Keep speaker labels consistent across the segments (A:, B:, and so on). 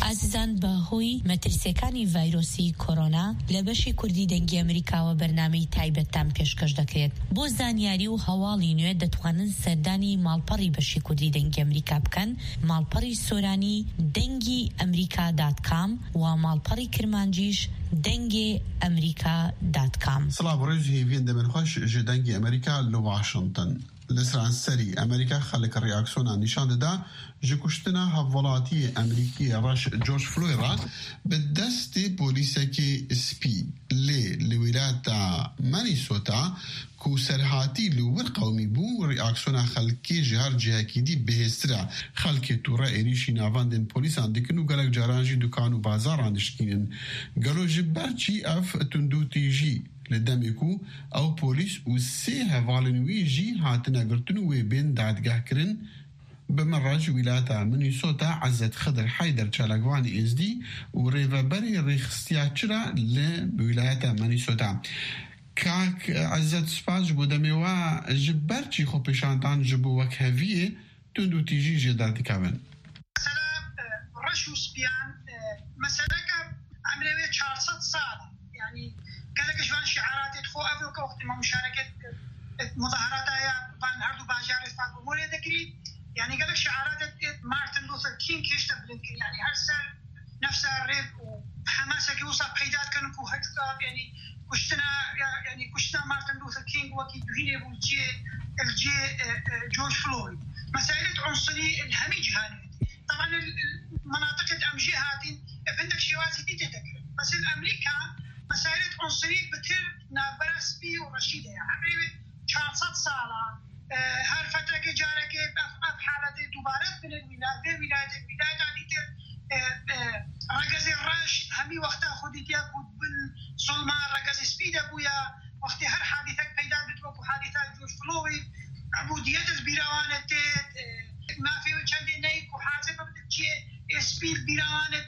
A: ئازیزان بەهۆی مەترسیەکانی ڤایرۆسی کۆرۆنا لە بەشی کوردی دەنگی ئەمریکاوە بەرنامەی تایبەتتان پێشکەش دەکرێت. بۆ زانیاری و هەواڵی نوێ دەتوانن سەردانی ماڵپەڕی بەشی کوردی دەنگی ئەمریکا بکەن، ماڵپەڕی سۆرانی دەنگی ئەمریکا.com و ماڵپەڕی کرمانجیش دەنگی ئەمریکا.com.
B: سڵاو ڕێژ هێڤین دەبنخۆش ژ دەنگی ئەمریکا لە واشنگتن. لسرانسری ئەمریکا خەڵک ڕیاکسیۆنان نیشان دەدا ji kuştina hevwelatiyê Amerîkî reş George Floyd ra bi destê polîsekê spî lê li wîlayeta Minnesota ku serhatî li wir qewmî bû reaksiyona xelkê ji her cihekî dî bihêztir e. Xelkê tûre êrişî navendên polîsan dikin û gelek caran jî dukan û bazaran dişkînin. Gelo ji ber çî ev tundûtî jî li demê ku ew polîs û sê hevalên wî jî hatine girtin û wê bên dadgehkirin. بمرج ولاية مينيسوتا عزت خضر حيدر چالگواني ازدي و ريفبري ريخستيا چرا لولاية مينيسوتا كاك عزت سپاس بو دميوا جبرچي خو پیشاندان جبو وكهوية تندو تيجي جدار دكاون
C: مثلا رشو سبيان مثلا عملية 400 سالة يعني قالك جوان شعارات تخو أفلك وقت ما مشاركة مظاهرات بان هردو باجار فاقو مولي ذكري يعني قالك شعارات مارتن لوثر كينج كيشتا بلينكن يعني هرسل نفسها الريب وحماسة كيوصل بحيدات كانوا هكذا يعني كشتنا مارتن لوثر كينج وكي دهيني الجي جورج فلويد مسائل عنصري الهمي جهاني طبعا المناطق الأمجي هاتين عندك شوازي دي تذكر بس الأمريكا مسائل عنصري بتر نابرس بي ورشيدة يعني 400 سالة هر فترة جارك في حالة دوبارة من الولايات عديدة رجز الرش همي وقتها خديت ياكل بالظلمة رجز سبيد أبويا وقت هر حادثة بيدا بتوقع حادثة جورج فلويد عبودية البيروانة ما في وجهة نيك وحاسبة بتجي سبيد بيروانة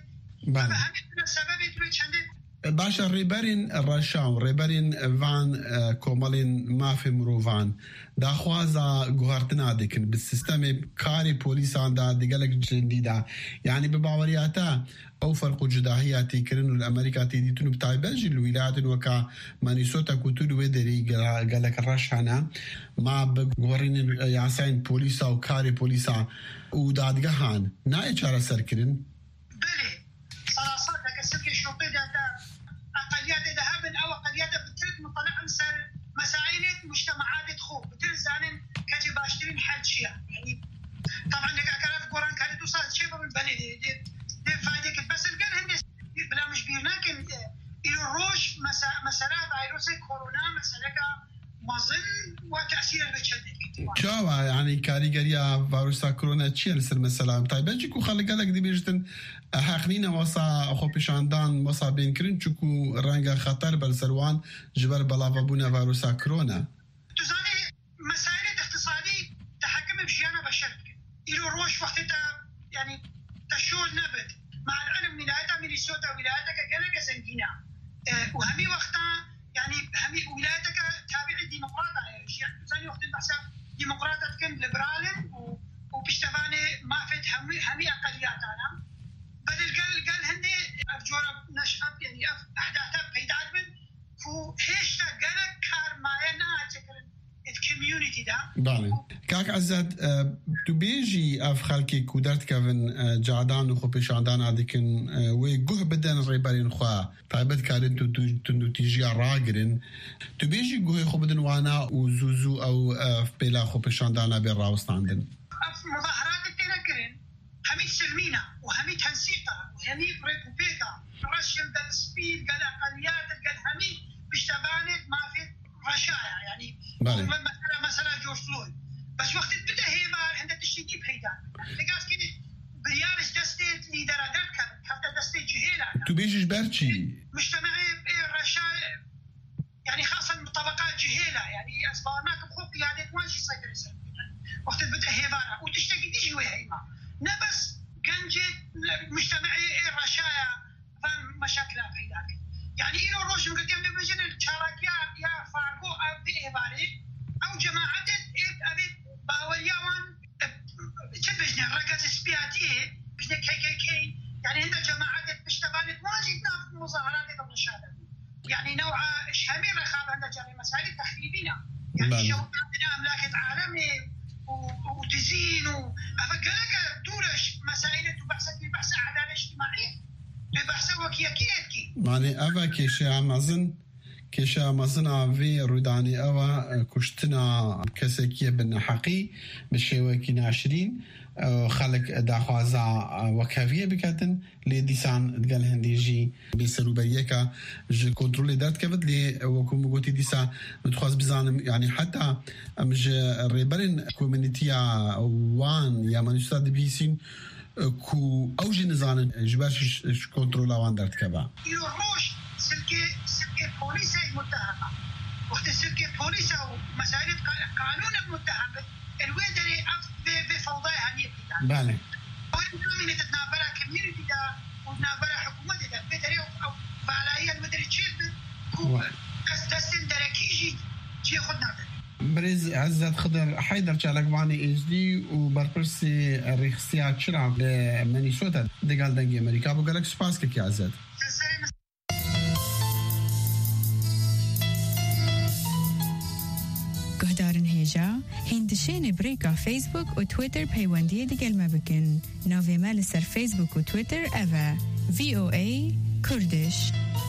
C: فهم السبب يتوجه
B: باشا ریبرین رشاو ریبرین وان کومالین مافی مروفان داخوازا گوهرتنا دکن بالسیستم کاری پولیسان دا دیگلک جندیدا یعنی بباوریاتا او فرق جداهیاتی کرن والامریکا تیدیتون بتایبنج الولايات وكا مانيسوتا كوتول ودري قالك الرشانا ما بغورين ياسين بوليسا وكاري بوليسا ودادگهان ناي چارا سركرين
C: بله صراصات كسرك شوطي داتا أقليات ذهب أو أقليات بترد مطلع أنسر مسائل مجتمعات تخو بترزانين كجي باشترين حل شيء يعني طبعا لك أكرف قرآن كانت توصل شيء بالبلد دي فايدك بس القل هندس بلا مش بير لكن الروش مسألة فيروس كورونا مسألة مظن وتأثير بتشدد
B: شاوا يعني كاريجريا فيروس كورونا تشيل سر مثلا طيب بنجيكو خلي قالك دي بيجتن حقنينا وصا خو بيشاندان وصا بين كرين چكو رنگا خطر بالسروان جبر بلاوا بونا فيروس كورونا
C: تزاني مسائل اقتصادي تحكم بجيانا بشر إلو روش وقتها يعني تشول نبت مع العلم ولايتها مينيسوتا ولايتك قالك زنجينا وهمي وقتها يعني همي ولايتك تابع الديمقراطة يعني تزاني وقت البحثة ديمقراطة كن ليبرالين وبيشتغاني ما فيت همي أقليات أنا بدل قال هندي أفجورة نشأت يعني أحداثها بيداد من كو هيشتا قالك كار ماينا أتكرن الكوميونيتي ده
B: بالي كاك عزت تبيجي أف خلكي كودرت كافن جعدان وخو بيشاندان عدكن ويقوه بدن الريبارين خوا طيبت كارين تندو تيجي راقرين تبيجي قوه خو بدن وانا وزوزو أو بيلا خو بيشاندانا بين راوستاندن
C: مظاهرات التنكرين هميت سلمينا وهميت هنسيقة وهميت ريكوبيكا رشل دا السبيد قال أقليات قال هميت بيشتغانت ما في رشايا يعني مثلا جورج فلويد بس وقت بدا هيبار هنده تشتيجي بهيدان لقاس كده بريالش دستي ليدرادات كانت حتى دستي جهيلة
B: تبيجيش برشي
C: مجتمعي رشايا يعني خاصة طبقات جهيلة يعني أسبارناك بخوف قيادات وانشي صيدر يسلم وقت بدا هيبارا وتشتاقي دي جوي هيما نبس قنجت مجتمعي رشايا فان مشاكلها في ذاك يعني إلو روش من قدام بيجن الشارك يا فارقو بإهباري أو جماعات أبي باوريا وان تبجنا رقص سبياتي بجنا كي يعني يعني شو أملاك عالمي وتزيين وأفكرك دورش مسائل وبحثت ببحث عدالة اجتماعية ببحث وكيكيتكي
B: يعني أفا كيشا مزن في روداني أوا كشتنا كسكية بن حقي بالشيوكي ناشرين خلق داخوازا وكافية بكاتن لديسان تقال هنديجي بيسرو بريكا جو كنترولي دارت كفت لي وكم قوتي ديسا نتخواز بزانم يعني حتى مج ريبرين كومينيتيا وان يا منشتاد بيسين كو أوجي نزان جباش كنترولا وان دارت كبا
C: يروش سلكي بوليسة متهمة وقت سلكي بوليسة ومسائل قانون المتهمة الويدري في فوضاها نيبتا
B: بالي
C: وإنه تتنابرا كميونيتي دا ونابرا حكومة دا بيدري أو فعلائية الويدري تشيب كو أستسن دركيجي جي خدنا
B: بريز عزت خضر حيدر جالك معني إجدي وبربرسي الريخسيات شرع لمينيسوتا دقال دنجي أمريكا بقالك سباسكك يا عزت
D: گهدارن هیجا هندشین بریکا فیسبوک و تویتر پیوندی دیگل مبکن ناوی مال سر فیسبوک و تویتر اوه VOA کردش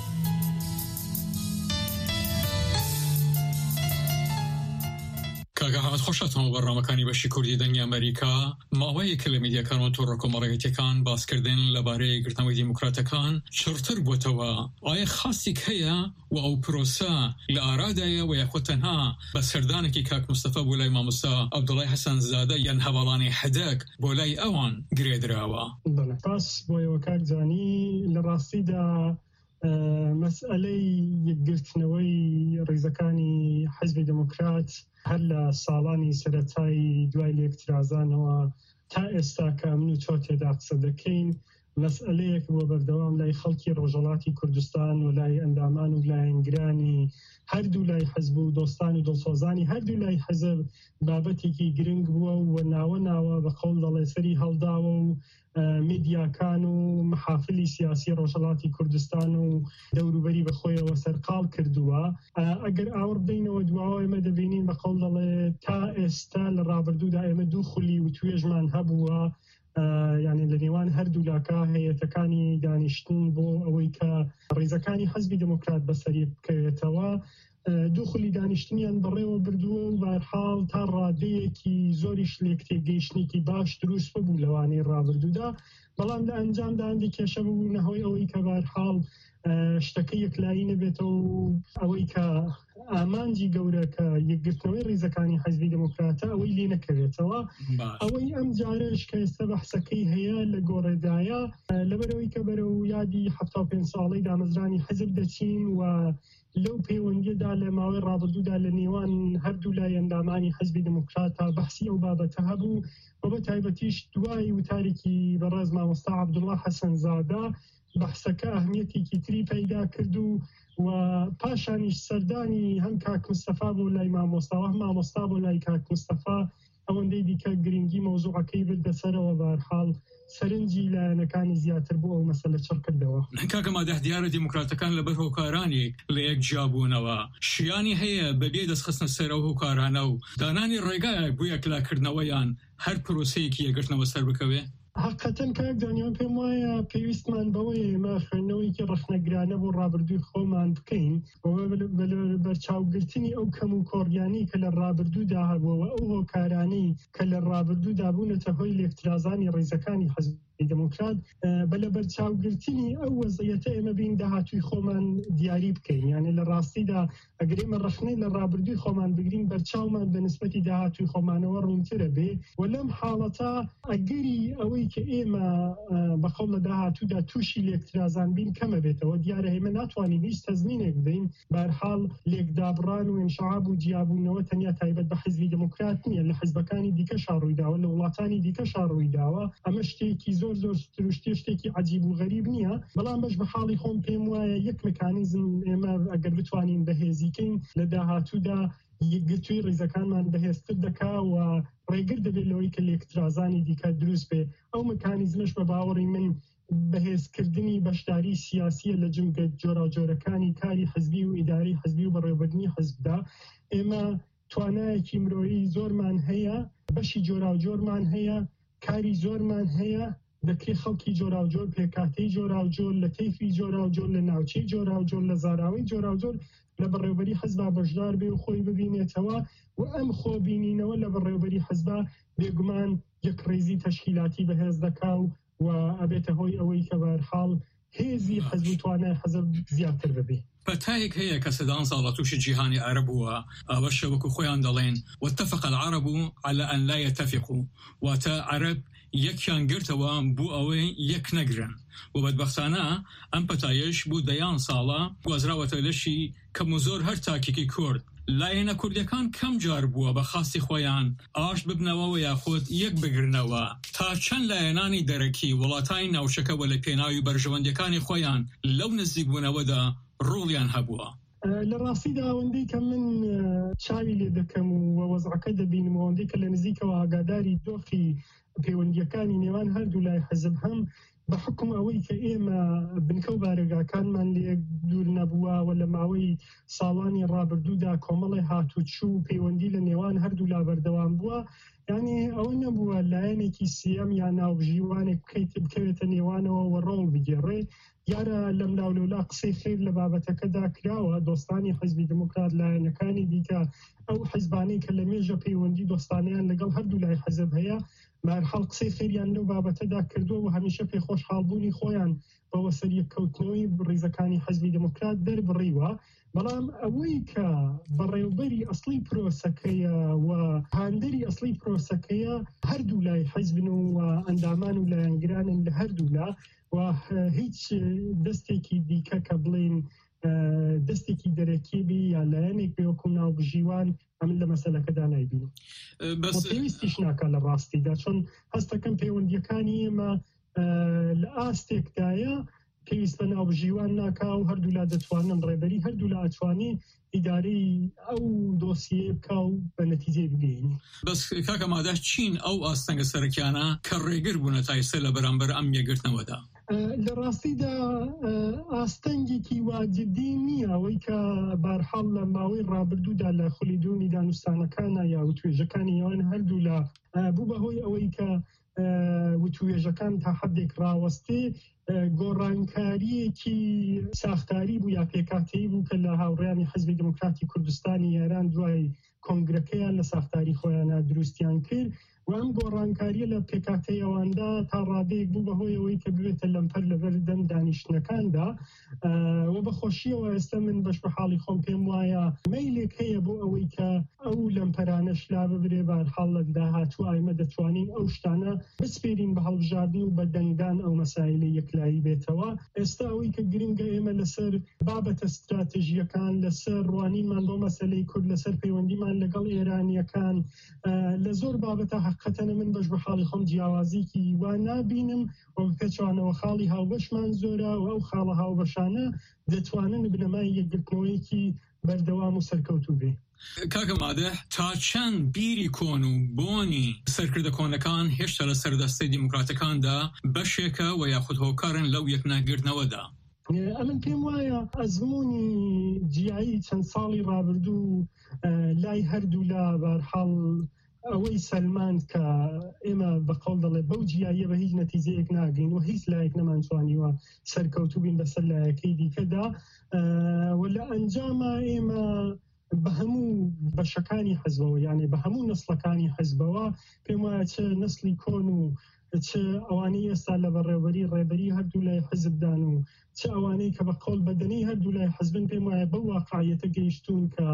E: کاگاهات خوشتان برنامه‌کانی بەشی کوردی دەنگی ئەمریکا ماوەیەکە لە میدیاکان و تۆڕە کۆمەڵایەتیەکان باسکردن لەبارەی گرتنەوەی دیموکراتەکان چڕتر بووتەوە. ئایا خاستێک هەیە و ئەو پرۆسە لە ئارادایە و یاخۆ تەنها بە سەردانێکی کاک مستەفا بۆ لای مامۆستا عەبدوڵای حەسەنزادە یان هەواڵانی حەدەک بۆ لای ئەوان گرێدراوە؟
F: باس بۆیەوە کاکجانی لە ڕاستیدا مەسئلەی یەکگرتنەوەی ڕێزەکانی حیزبی دموکرات هەر لە ساڵانی سەرەتایی دوای لێکترازانەوە تا ئێستا کە من و تۆ تێدا قسە دەکەین مەسئلەیەک بۆ بەردەوام لای خەڵکی ڕۆژهەڵاتی کوردستان و لای ئەندامان و لایەنگرانی هەردوو لای حزب و دۆستان و دڵسۆزانی هەردوو لای حزب بابەتێکی گرنگ بووە و ناوە بە قەول دەڵێ سەری هەڵداوە و میدیاکان و محافلی سیاسی ڕۆژهەڵاتی کوردستان و دەوروبەری بەخۆیەوە سەرقاڵ کردووە. ئەگەر ئاور بدەینەوە دواوە ئێمە دەبینین بە قەول دەڵێ تا ئێستا لە ڕابردوودا ئێمە دوو خولی و توێژمان هەبووە یعنی لە نێوان هەردوو لاکە هەیەتەکانی دانیشتن بۆ ئەوەی کە ڕێزەکانی حەزبی دموکرات بەسەری بکەوێتەوە دوو خولی دانیشتنیان بەڕێوە بردووە و بەرحاڵ تا ڕادەیەکی زۆریش لێک تێگەیشتنێکی باش دروست ببوو لەوانەی ڕابردوودا بەڵام لە ئەنجامدا هەندێک کێشە بوو نەهۆی ئەوەی کە بەرحاڵ شتەکە یەکلایی نەبێتەوە و ئەوەی کە ئامانجی گەورە کە یەکگرتنەوەی ڕێزەکانی حەزبی دموکراتە ئەوەی لێ نەکەوێتەوە ئەوەی ئەم جارش کە ئێستا بەحسەکەی هەیە لە گۆڕێدایە لەبەرەوەی کە بەرەو یادی 75 ساڵەی دامەزرانی حەزب دەچین و لەو پەیوەندیدا لە ماوەی ڕابردوودا لە نێوان هەردوو لای ئەندامانی حەزبی دموکراتە بەحسی ئەو بابەتە هەبوو و بە تایبەتیش دوای وتارێکی بەڕێز مامۆستا عەبدوڵڵا حەسەنزادە بەحسەکە ئەهمیەتێکی تری پەیدا کرد و پاشانیش سەردانی هەم کاک مستەفا بۆ لای مامۆستا و هەم مامۆستا بۆ لای کاک مستەفا ئەوەندەی دیکە گرنگی مەوزوعەکەی بردەسەرەوە بەرحاڵ سەرنجی لایەنەکانی زیاتر بۆ ئەو مەسەلە چڕ کردەوە.
E: کاکەما دەهدیارە دیموکراتەکان لەبەر هۆکارانی لە یەک جیابوونەوە شیانی هەیە بەبێ دەستخستنە سەرەوە هۆکارانە و دانانی ڕێگایە بۆ یەکلاکردنەوەیان هەر پرۆسەیەکی یەکگرتنەوە سەر بکەوێ؟
F: حقیقەتەن کاکجانیان پێم وایە پێویستمان بەوەی ئێمە خوێندنەوەیکی ڕەخنەگرانە بۆ ڕابردووی خۆمان بکەین بەرچاوگرتنی ئەو کەم و کۆڕیانی کە لە ڕابردوودا هەبووەوە ئەو هۆکارانەی کە لە ڕابردوودا بوونەتە هۆی لێکترازانی ڕێزەکانی حەزب دموکرات بەلە بەرچاوگرتنی ئەو وەزعیەتە ئێمە بین داهاتووی خۆمان دیاری بکەین یعنی لە ڕاستیدا ئەگەر ئێمە ڕەخنەی لە ڕابردووی خۆمان بگرین بەرچاومان بە نسبەتی داهاتووی خۆمانەوە ڕوونترە بێ و لەم حاڵەتە ئەگەری ئەوەی کە ئێمە بەقەول لە داهاتوودا تووشی لێکترازان بین کەمە بێتەوە دیارە ئێمە ناتوانین هیچ تەزمینێک بدەین بەرحاڵ لێکدابڕان و ئینشعاب و جیابوونەوە تەنیا تایبەت بە حیزبی دموکرات نییە لە حیزبەکانی دیکەشا ڕوویداوە لە وڵاتانی دیکەشا ڕوویداوە ئەمە شتێکی زۆر شتێکی عجیب و غەریب نییە بەڵام بەش بە حاڵی خۆم پێم وایە یەک مکانیزم ئێمە ئەگەر بتوانین بەهێزیکەین لە داهاتوودا یەکگرتووی ڕێزەکانمان بەهێزتر دەکا و ڕێگر دەبێت لەوەی کە لێکترازانی دیکە دروست بێ ئەو مکانیزمش بە باوەڕی من بەهێزکردنی بەشداری سیاسیە لە جمگە جۆراجۆرەکانی کاری حزبی و ئیداری حزبی و بەڕێوەبردننی حزبدا ئێمە توانایەکی مرۆیی زۆرمان هەیە، بەشی جۆراوجۆرمان هەیە، کاری زۆرمان هەیە، دەکرێت خەڵکی جۆراوجۆر پێکاتەی جۆراوجۆر لە کەیفی جۆراوجۆر لە ناوچەی جۆراوجۆر لە زاراوی جۆراوجۆر لە بەڕێوەبەری حەزبا بەشدار بێ و خۆی ببینێتەوە و ئەم خۆبینینەوە لە بەڕێوەبەری حەزبا بێگومان یەک ڕێزی تەشکیلاتی بەهێز دەکا و ئەبێتە هۆی ئەوەی کە بەرحاڵ هێزی حەزب و توانای حەزب زیاتر ببێ.
E: پەتایەک هەیە کە سەدان ساڵە تووشی جیهانی عەرەب بووە، ئەوەشە وەکو خۆیان دەڵێن واتفق العرب على أن لا يتفقوا، واتە عەرەب یەکیان گرتەوە بوو ئەوەی یەک نەگرن و بەدبەختانە ئەم پەتایش بوو دەیان ساڵە گوازراوەتە لەشی کەم و زۆر هەر تاکێکی کورد. لایەنە کوردیەکان کەم جار بووە بە خاستی خۆیان ئاش ببنەوە یاخود یەک بگرنەوە تا چەند لایەنانی دەرەکی وڵاتانی ناوچەکەوە لە پێناوی بەرژەوەندەکانی خۆیان لەو نزیکبوونەوەدا ڕۆڵیان هەبووە.
F: لە ڕاستیدا ئەوەندەی کە من چاوی لێ دەکەم و وەزعەکە دەبینم ئەوەندەی کە لە نزیکەوە ئاگاداری دۆخی پەیوەندیەکانی نێوان هەردوو لای حەزب هەم بە حکم ئەوەی کە ئێمە بنکە و بارێگاکانمان لێ دوور نەبووە و لە ماوەی ساڵانی ڕابردوودا کۆمەڵی هاتوچوو پەیوەندی لە نێوان هەردوو لا بەردەوام بووە، یعنی ئەوە نەبووە لایەنێکی سیەم یا ناوژیوانێک بکەوێتە نێوانەوە و ڕۆڵ بگێڕێ. یارە لەم ناولۆلا قسەی خێر لە بابەتەکەدا کراوە، دۆستانی حیزبی دموکرات لایەنەکانی دیکە ئەو حیزبانەی کە لە مێژە پەیوەندی دۆستانیان لەگەڵ هەردوو لای حەزب هەیە بەهەرحاڵ قسەی خێریان لەو بابەتەدا کردووە و هەمیشە پێخۆشحاڵبوونی خۆیان بەوە سەریەکەوتنەوەی ڕیزەکانی حیزبی دموکرات دەربڕیوە. بەڵام ئەوەی کە بەڕێوەبەری ئەسڵی پرۆسەکەیە و هاندەری ئەسڵی پرۆسەکەیە هەردوو لای حیزبن و ئەندامان و لایەنگرانن لە هەردوو لا و هیچ دەستێکی دیکە کە بڵێن دەستێکی دەرەکی بی یا لایەنێک بێوەکو ناوبژیوان ئەمن لە مەسەلەکەدا نایبین. پێویستیش ناکە لە ڕاستیدا، چۆن هەستەکەم پەیوەندیەکانی ئێمە لە ئاستێکدایە پێویست بە ناوبژیوان ناکا و هەردوو لا دەتوانن ڕێبەری هەردوو لا ئەتوانی ئیدارەی ئەو دۆسیە بکا و بە نەتیجەی بگەینی.
E: بەس کاکە مادە چین ئەو ئاستەنگە سەرەکیانە کە ڕێگر بوونە تایسە لە بەرامبەر ئەم یەکگرتنەوەدا؟
F: لە ڕاستیدا ئاستەنگێکی واجدی نییە، ئەوەی کە بەرحاڵ لە ماوەی ڕابردوودا لە خولیدونی دانوستانەکانە یا وتوێژەکانی ئەوان هەردوو لە بوو بەهۆی ئەوەی کە وتوێژەکان تا حدێک ڕاوەستێ گۆڕانکاریەکی ساختاری بوو یا پێکاتەیی بوو کە لە هاوڕێیانی حیزبی دموکراتی کوردستانی ئێران دوای کۆنگرەکەیان لە ساختاری خۆیانە دروستیان کرد و ئەم گۆڕانکاریە لە پێکاتەی ئەواندا تا ڕادەیەک بوو بەهۆی ئەوەی کە بوێتە لەمپەر لەبەر دەم دانیشتنەکاندا و بەخۆشیەوە ئێستا من بەش بە حاڵی خۆم پێم وایە مەیلێک هەیە بۆ ئەوەی کە ئەو لەمپەرانەش لا ببرێ بەرحاڵ لە داهاتوو ئایمە دەتوانین ئەو شتانە بسپێرین بە هەڵبژاردن و بە دەنگدان ئەو مەسایلە یەکلایی بێتەوە. ئێستا ئەوەی کە گرنگە ئێمە لەسەر بابەتە استراتێژیەکان لەسەر ڕوانینمان بۆ مەسەلەی کورد لەسەر پەیوەندیمان لەگەڵ ئێرانیەکان لە زۆر بابەتە حقەتەنە من بەش بە حاڵی خۆم جیاوازیکی وا نابینم و پێچوانەوە خاڵی هاوبەشمان زۆرە و ئەو خاڵە هاوبەشانە دەتوانن بنەمای یەکگرتنەوەیەکی بەردەوام و سەرکەوتوو بێ.
E: کاکە مادە تا چەند بیری کۆن و بۆنی سەرکردە کۆنەکان هێشتا لە سەردەستەی دیموکراتەکاندا بەشێکە و یاخود هۆکارن لەو یەکناگرتنەوەدا؟
F: ئەمن پێم وایە ئەزمموی جیایی چەند ساڵی ڕابردوو لای هەردوو لا بەرحاڵ ئەوەی سەلماند کە ئێمە بەقەڵ دەڵێ بەو جیاییە بە هیچ نەتیجەیەک ناگەین و هیچ لایەک نەمانتوانیوە سەرکەوتوو بین بەسەر لایەکەی دیکەدا و لە ئەنجامە ئێمە بە هەموو بەشەکانی حەزبەوە یعنی بە هەموو نسڵەکانی حەزبەوە پێم وایە چه نسلی کۆن و چه ئەوانەی ئێستا لە بەڕێوەبەری ڕێبەری هەردوو لای حەزبدان و چه ئەوانەی کە بە قەول بەدەنەی هەردوو لای حەزبن پێم وایە بەو واقعیەتە گەیشتون کە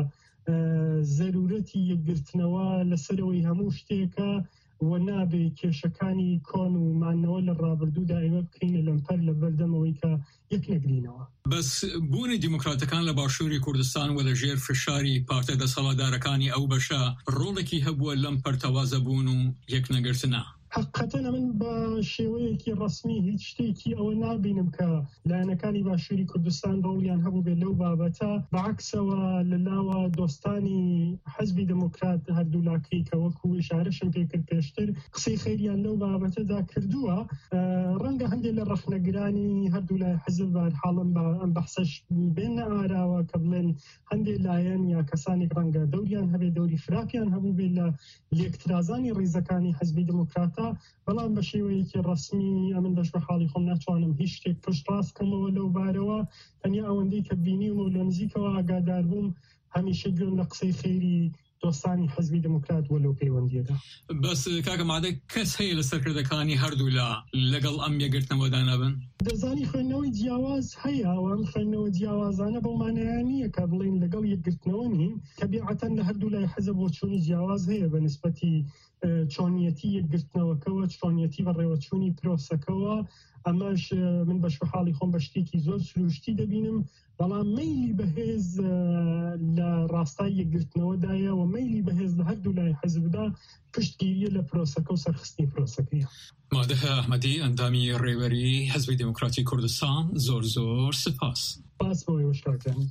F: زەرورەتی یەکگرتنەوە لەسەرەوەی هەموو شتێکە و نابێ کێشەکانی کۆن و مانەوە لە ڕابردوودا ئێوە بکەینە لەمپەر لە بەردەمەوەی کە یەک نەگرینەوە.
E: بەس بوونی دیموکراتەکان لە باشووری کوردستان و لەژێر فشاری پارتە دەسەڵاتدارەکانی ئەو بەشە ڕۆڵێکی هەبووە لەم پەرتەوازەبوون و یەکنەگرتنە؟
F: حقەتەن من بشێوەیەکی ڕسمی هیچ شتێکی ئەوە نابینم کە لایەنەکانی باشووری کوردستان ڕۆڵیان هەبوو بێت لەو بابەتە بەعکسەوە لەلاوە دۆستانی حەزبی دموکرات هەردوولاکەی کە وەکو ئشارەشم پێکرد پێشتر قسەی خەیریان لەو بابەتەدا کردووە ڕەنگە هەندێک لە ڕەخنەگرانی هەردوو لای حەزب بەرحاڵم بە ئەم بەحسەش بێنە ئاراوە کە بڵێن هەندێک لایەن یا کەسانێک ڕەنگە دەوریان هەبێ دەوری فراقیان هەبوو بێت لە لێکترازانی ڕێزەکانی حەزبی دموکراتە بەڵام بە شێوەیەکی ڕسمی ئەمن بەش بە حاڵی خۆم ناتوانم هیچ شتێک پشت ڕاستکەمەوە لەو بارەوە تەنیا ئەوەندەی کە بینی و لە نزیکەوە ئاگادار بووم هەمیشە گوێم لە قسەی خەیری دۆستانی حەزبی دموکرات وەلەو پەیوەندیەدا.
E: بەس کاکە مادە کەس هەیە لە سەرکردەکانی هەردوو لەگەڵ ئەم یەکگرتنەوەدا نەبن؟
F: دەزانی خوێندنەوەی جیاواز هەیە ئەوان خوێندنەوە جیاوازانە بەو مانایان نییە کە بڵێن لەگەڵ یەکگرتنەوە نین تەبیعەتەن لە هەردوو لای حەزب بۆ چوونی جیاواز هەیە بە نسبەتی چۆنیەتی یەکگرتنەوەکەوە چۆنیەتی بەڕێوەچوونی پرۆسەکەوە ئەمەش من بەش بە حاڵی خۆم بە شتێکی زۆر سروشتی دەبینم بەڵام مەیلی بەهێز لە ڕاستای یەکگرتنەوەدایە و مەیلی بەهێز لە هەردوو لای حەزبدا پشتگیریە لە پرۆسەکە و سەرخستنی پرۆسەکەیە.
E: مادەح ئەحمەدی ئەندامی ڕێوەری حەزبی دموکراتی کوردستان زۆر زۆر سپاس.
F: سپاس بۆی وەشکاکەم.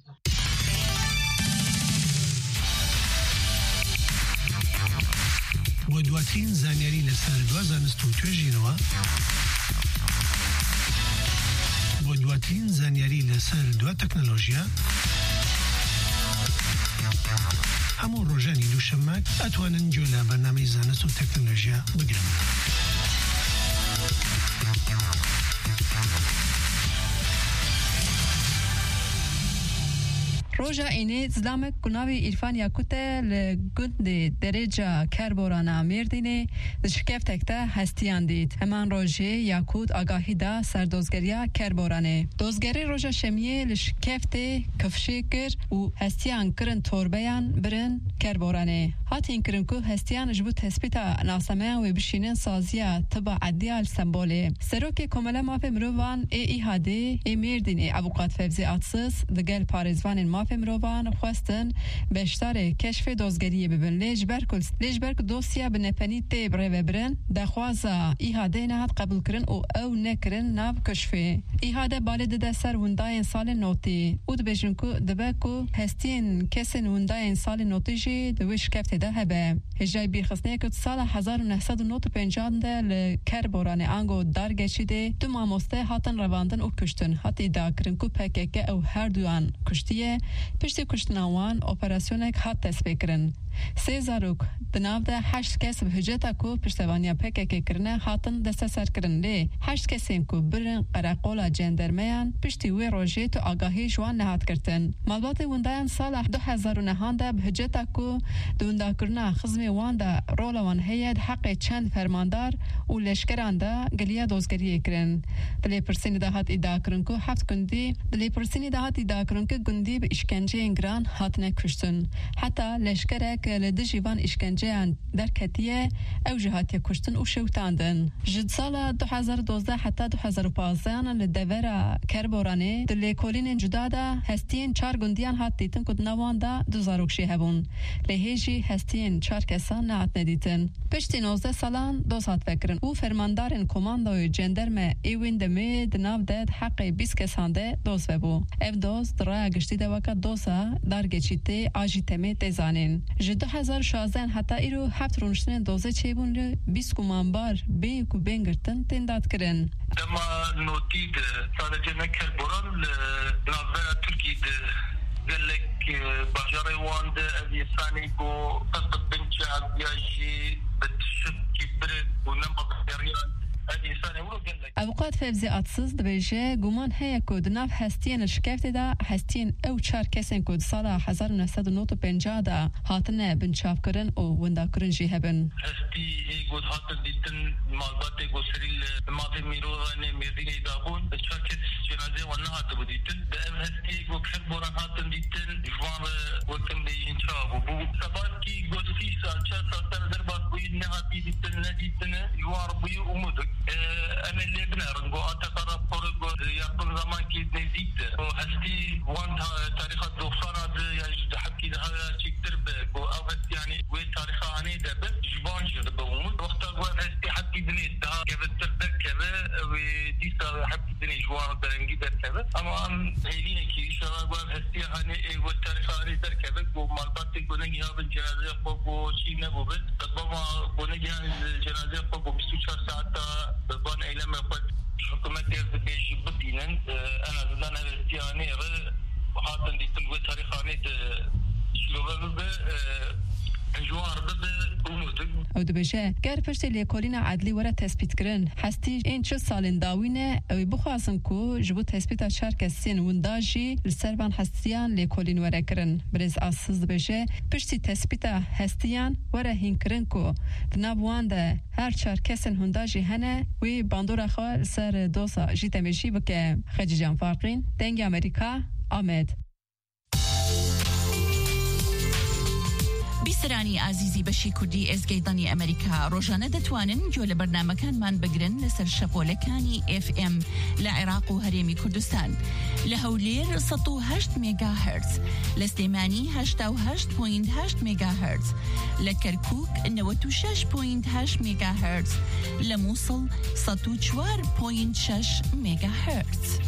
G: بۆ دواترین زانیاری لەسەر دوا زانست و توێژینەوە بۆ دواترین زانیاری لەسەر دوا تەکنۆلۆژیا هەموو ڕۆژانی دووشەممە ئەتوانن گوێ لە بەرنامەی زانست و تەکنۆلۆژیا بگرن.
H: روژا اینه زلامک کناوی ایرفان یاکوته لگند درجه کربورانا میردینه دشکفتکته هستیان دید. همان روژه یاکوت آگاهی دا سردوزگریا کربورانه. دوزگری روژا شمیه لشکفته کفشیکر و هستیان کرن توربیان برن کربورانه. هاتین کرن که هستیان جبو تثبیتا ناسمه و بشینن سازیا تبا عدیال سمبوله. سروک کملا مافه مروان ای هاده ای میردینه ابوقات فوزی آتسس دگل پارزوان مافه مروان خواستن بهشتار کشف دوزگریه ببن لیجبرک دوسیا بنپنی تی بره برن دخوازا ایهاده نهاد قبول کرن او نکرن ناو کشفه ایهاده بالد ده سر وندای سال نوتی او دبیجن کو دبکو هستین کسن وندای سال نوتی جی دوش کفته ده هبه هجای بیخصنه که سال 1995 ده لکربوران آنگو دار گشیده دو ماموسته هاتن رواندن او کشتن هاتی دا کرن کو پککه او هر دوان کشتیه پشتی کشتناوان اپراسیونک هات تسبیح کرن. 3 زاروک دناو ده 8 کس به هجتا کو پشتوانیا پکک کرنه هاتن دست سر کرن لی 8 کسیم کو برن قراقولا جندرمیان پشتی وی روژه تو آگاهی جوان نهاد کرتن. مالبات وندایان سال 2009 ده به هجتا کو دوندا کرنا خزمی وان ده رولوان هید حق چند فرماندار و لشکران ده گلیا دوزگریه کرن. دلی پرسینی ده هات ادعا کرن کو 7 گندی دلی پرسینی ده هات ادعا کرن که گندی به اشکنجه انگران هاتنه کشتن. حتی لشکرک لدجیوان اشکنجه در کتیه او جهاتی کشتن و شوتاندن. جد سال 2012 حتی 2015 لدورا کربورانه دلی کولین جدادا هستین 4 گندیان هات دیتن کد نوان دا 2000 هبون. لهیجی هستین 4 کسان نهات ندیتن. پشتی 19 سالان 2 ساعت فکرن او فرماندارن کماندوی جندرمه ایوین دمی دناو داد حق 20 کسان ده دوز ببو. اف دوز درای گشتی دوکا دوسا در گچیته آجیتمه تزانین. جد 2016 حتی ایرو 7 رونشتن دوزه چه بون 20 کمانبار بی کو بنگرتن تنداد کرن.
I: دما نوتید sadece ne kerboran navbera Türkiye'de gelek bajare wande evsani go qasd binci abiyaji betşik kibret bu namazariyan
H: اوقات فوزی آتسز دبیجه گمان هیا کود ناف هستین شکفت دا هستین او 4 کسین کود سال 1995 دا هاتنه بنچاف کرن او وندا کرن جی هبن.
I: هستی ایگود هاتن دیتن مالبات ایگو سریل مافی میروانه میردینه دابون 4 کس جنازه و نه هاتو دیتن دا ام هستی ایگو کربوران هاتن دیتن جوان وکم بیجین چاو بو سبات کی گوستی سال 4 سال در باز بوی نه هاتی دیتن ندیتن جوان بوی امودک املی بنارن گو آتقارا پرگو یکن زمان کی نزیکت و هستی وان تاریخ 90 ده یا حکی ده چیکتر به گو اوست یعنی وی تاریخ آنی ده به جوان جد به امود وقتا گو هستی حکی دنیت ده دني جوار درنجي دركبه أما أم هيلين كي شغال هستي هني والتاريخ دركبه ومالبات بنجي هذا الجنازة قبو شيء نبوبت طبعا بنجي هذا الجنازة قبو 24 ساعة بان إلما قد حكومة تيجي بدينن أنا زمان هستي هني وحاطن دي تلوي تاريخ هني شلون
H: او دبشه گر پشت لیکولین عدلی وره تثبیت کرن هستی این چه سالین داوینه او بخواسن کو جبو تثبیت شرک سین ونداجی لسربان هستیان لیکولین وره کرن برز اساس دبشه پشت تثبیت هستیان وره هین کرن کو دنابوانده هر چرکسن هنداجی هنه وی باندورا خو سر دوسا جیتمشی بکه خجیجان فارقین دنگ امریکا آمد
J: بیسرانی عزیزی بەشی کوردی ئێزگەیدانی ئەمریکا ڕۆژانە دەتوانن گوێ لە بەرنامەکانمان بگرن لەسەر شەپۆلەکانی FM لە عێراق و هەرێمی کوردستان لە هەولێر 108 مێگاهرتز لە سلێمانی 88.8 مێگاهرتز لە کەرکووک 96.8 مێگاهرتز لە مووسڵ 104.6 مێگاهرتز.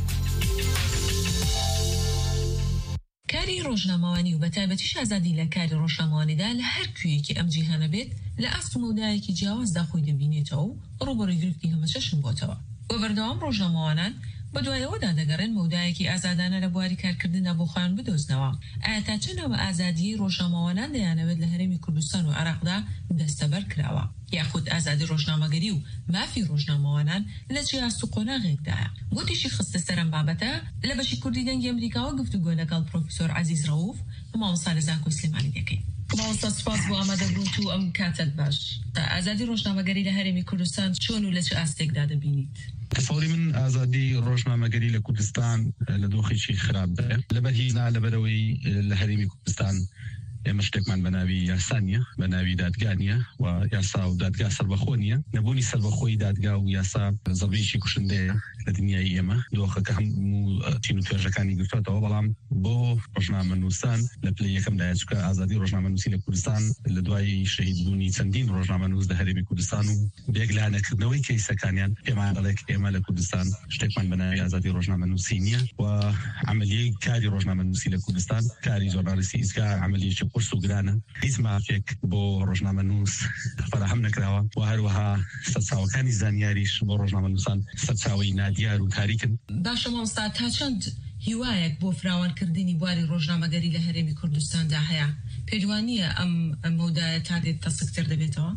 K: کاری ڕۆژنامەوانی و بەتایبەتی شازادی لە کاری ڕۆژنامەوانیدا لە هەر کوێیەکی ئەم جیهانە بێت لە ئەست و مەودایەکی جیاوازدا خۆی دەبینێتەوە و ڕوبەڕووی گرفتی هەمەشەشن بۆتەوە. بۆ بەردەوام ڕۆژنامەوانان بە دوایەوەدا دەگەڕێن مەودایەکی ئازادانە لە بواری کارکردندا بۆ خۆیان بدۆزنەوە. ئایا تا چەندە بە ئازادی ڕۆژنامەوانان دەیانەوێت لە هەرێمی کوردستان و عێراقدا دەستەبەر کراوە یاخود ئازادی ڕۆژنامەگەری و مافی ڕۆژنامەوانان لە جیاست و قۆناغێکدایە. بۆ تیشی خستە سەرم بابەتە لە بەشی کوردی دەنگی ئەمریکاوە گفتوگۆ لەگەڵ پرۆفیسۆر عەزیز ڕەوف و مامۆستا لەزانکۆی سلێمانی دەکەین. مامۆستا سپاس بۆ ئامادەبوون و ئەم کاتت باش. ئازادی ڕۆژنامەگەری لە هەرێمی کوردستان چۆن و لە چه ئاستێکدا دەبینیت؟
L: تصوری من ئازادی ڕۆژنامەگەری لە کوردستان لە دۆخێکی خراپدایە لەبەر هیچ لەبەرەوەی لە هەرێمی کوردستان ئێمە شتێکمان بەناوی یاسانیە بەناوی دادگانیە و یاسا و دادگا سەربەخۆ نیە نەبوونی سەربەخۆی دادگا و یاسا زەبرێکی کوشندەیە لە دنیای ئێمە دۆخەکە هەموو تیم و توێژەکانی گرتوێتەوە بەڵام بۆ ڕۆژنامەنووسان لە پلەی یەکەمدایە چونکە ئازادی ڕۆژنامەنووسی لە کوردستان لە دوای شەهیدبوونی چەندین ڕۆژنامەنووس لە هەرێمی کوردستان و بێگلانەکردنەوەی کەیسەکانیان پێمان دەڵێت ئێمە لە کوردستان شتێکمان بەناوی ئازادی ڕۆژنامەنووسی نییە و عملیەی کاری ڕۆژنامەنووسی لە کوردستان کاری جۆرنالیستی ئیزگا عملیەکی قرس و گرانە هیچ مافێک بۆ ڕۆژنامەنووس فراهم نەکراوە و هەروەها سەرچاوەکانی زانیاریش بۆ ڕۆژنامەنووسان سەرچاوی نادیار و تاریکن.
K: باشە مامۆستا تا چەند هیوایەک بۆ فراوانکردنی بواری ڕۆژنامەگەری لە هەرێمی کوردستاندا هەیە پێدوانیە ئەم مەودایە تا دێت تەسکتر دەبێتەوە؟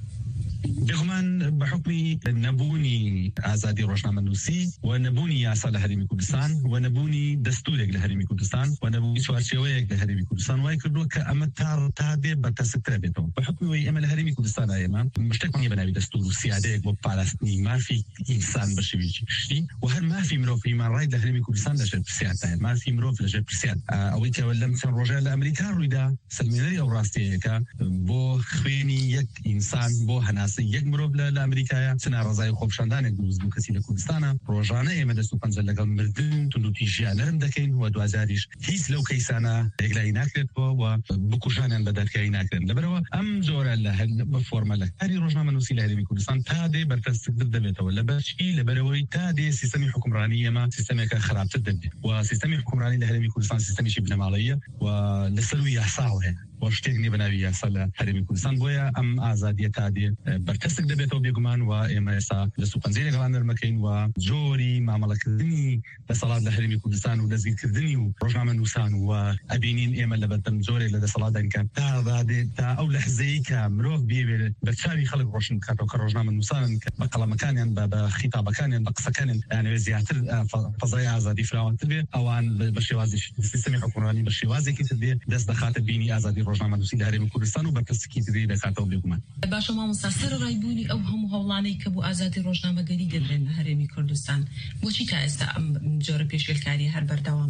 L: بێگومان بە حکمی نەبوونی ئازادی ڕۆژنامەنووسی و نەبوونی یاسا لە هەرێمی کوردستان و نەبوونی دەستورێک لە هەرێمی کوردستان و نەبوونی چوارچێوەیەک لە هەرێمی کوردستان وای کردووە کە ئەمە تا دێ بە تەسکتر بێتەوە بە حکمی ئێمە لە هەرێمی کوردستاندا ئێمە شتێکمان بەناوی دەستور و سیادەیەک بۆ پاراستنی مافی ئینسان بە شێوەیەکی گشتی و هەر مافی مرۆڤ هیومن ڕایت لە هەرێمی کوردستان لەژێر پرسیارتایە مافی مرۆڤ لەژێر پرسیار ئەوەی کە لەم چەند ڕۆژە لە ئەمریکا ڕوویدا سەلمێنەری ئەو ڕاستیەکە بۆ خوێنی یەک ئینسان بۆ هەناسی یەک مرۆڤ لە ئەمریکایە چنە ڕزای خۆپشاندانێک دروست بوو کەسی لە کوردستانە ڕۆژانە ئێمە دەست و پەنجە لەگەڵ مردن توندوتی ژیان نەرم دەکەین و دوازاریش هیچ لەو کەیسانە یەکلایی ناکرێتەوە و بکوژانیان بە دەرکایی ناکرێن لەبەرەوە ئەم جۆرە لە بە فۆرمە لە کاری ڕۆژنامەنووسی لە هەرێمی کوردستان تا دێ بەرپرسکتر دەبێتەوە لەبەرچی لەبەرەوەی تا دێ سیستەمی حکومڕانی ئێمە سیستەمێکە خراپتر دەبێت و سیستەمی حکومڕانی لە هەرێمی کوردستان سیستەمیشی بنەماڵەییە و لەسەروی یاساوە هەیە و شتێک نیە بەناوی یاسا لە هەرێمی کوردستان بۆیە ئەم ئازادیە تا دێ بەرپرسک دەبێتەوە بێگومان و ئێمە ئێستا دەست و پەنجەی لەگەڵان نەرمەکەین و جۆری مامەڵەکردنی دەسەڵات لە هەرێمی کوردستان و دەستگیرکردنی و ڕۆژنامەنووسان و ئەبینین ئێمە لە بەردەم جۆرێک لە دەسەڵاتدانکەن تا ئەو لەحزەیە کە مرۆڤ بێوێت بە چاوی خەڵک ڕۆشن بکاتەوە کە ڕۆژنامەنووسان بە قەڵەمەکانیان بە خیتابەکانیان بە قسەکانیان یانەوێت زیاتر فەزای ئازادی فراوانتر بێت ئەوان بە شێوازی سیستەمی حکومڕانی بە شێوازێکی تر بێت دەست دەخاتە بینی ئازادی ڕۆژنامەنووسی لە هەرێمی کوردستان و بەرپرسکی تری دەکاتەوە بێگومان.
K: باشە مامۆستا سەرڕایبوونی ئەو هەموو هەوڵانەی کە بۆ ئازادی ڕۆژنامەگەری دەدرێن لە هەرێمی کوردستان بۆچی تا ئێستا ئەم جۆرە پێشێلکاری هەر بەردەوامە؟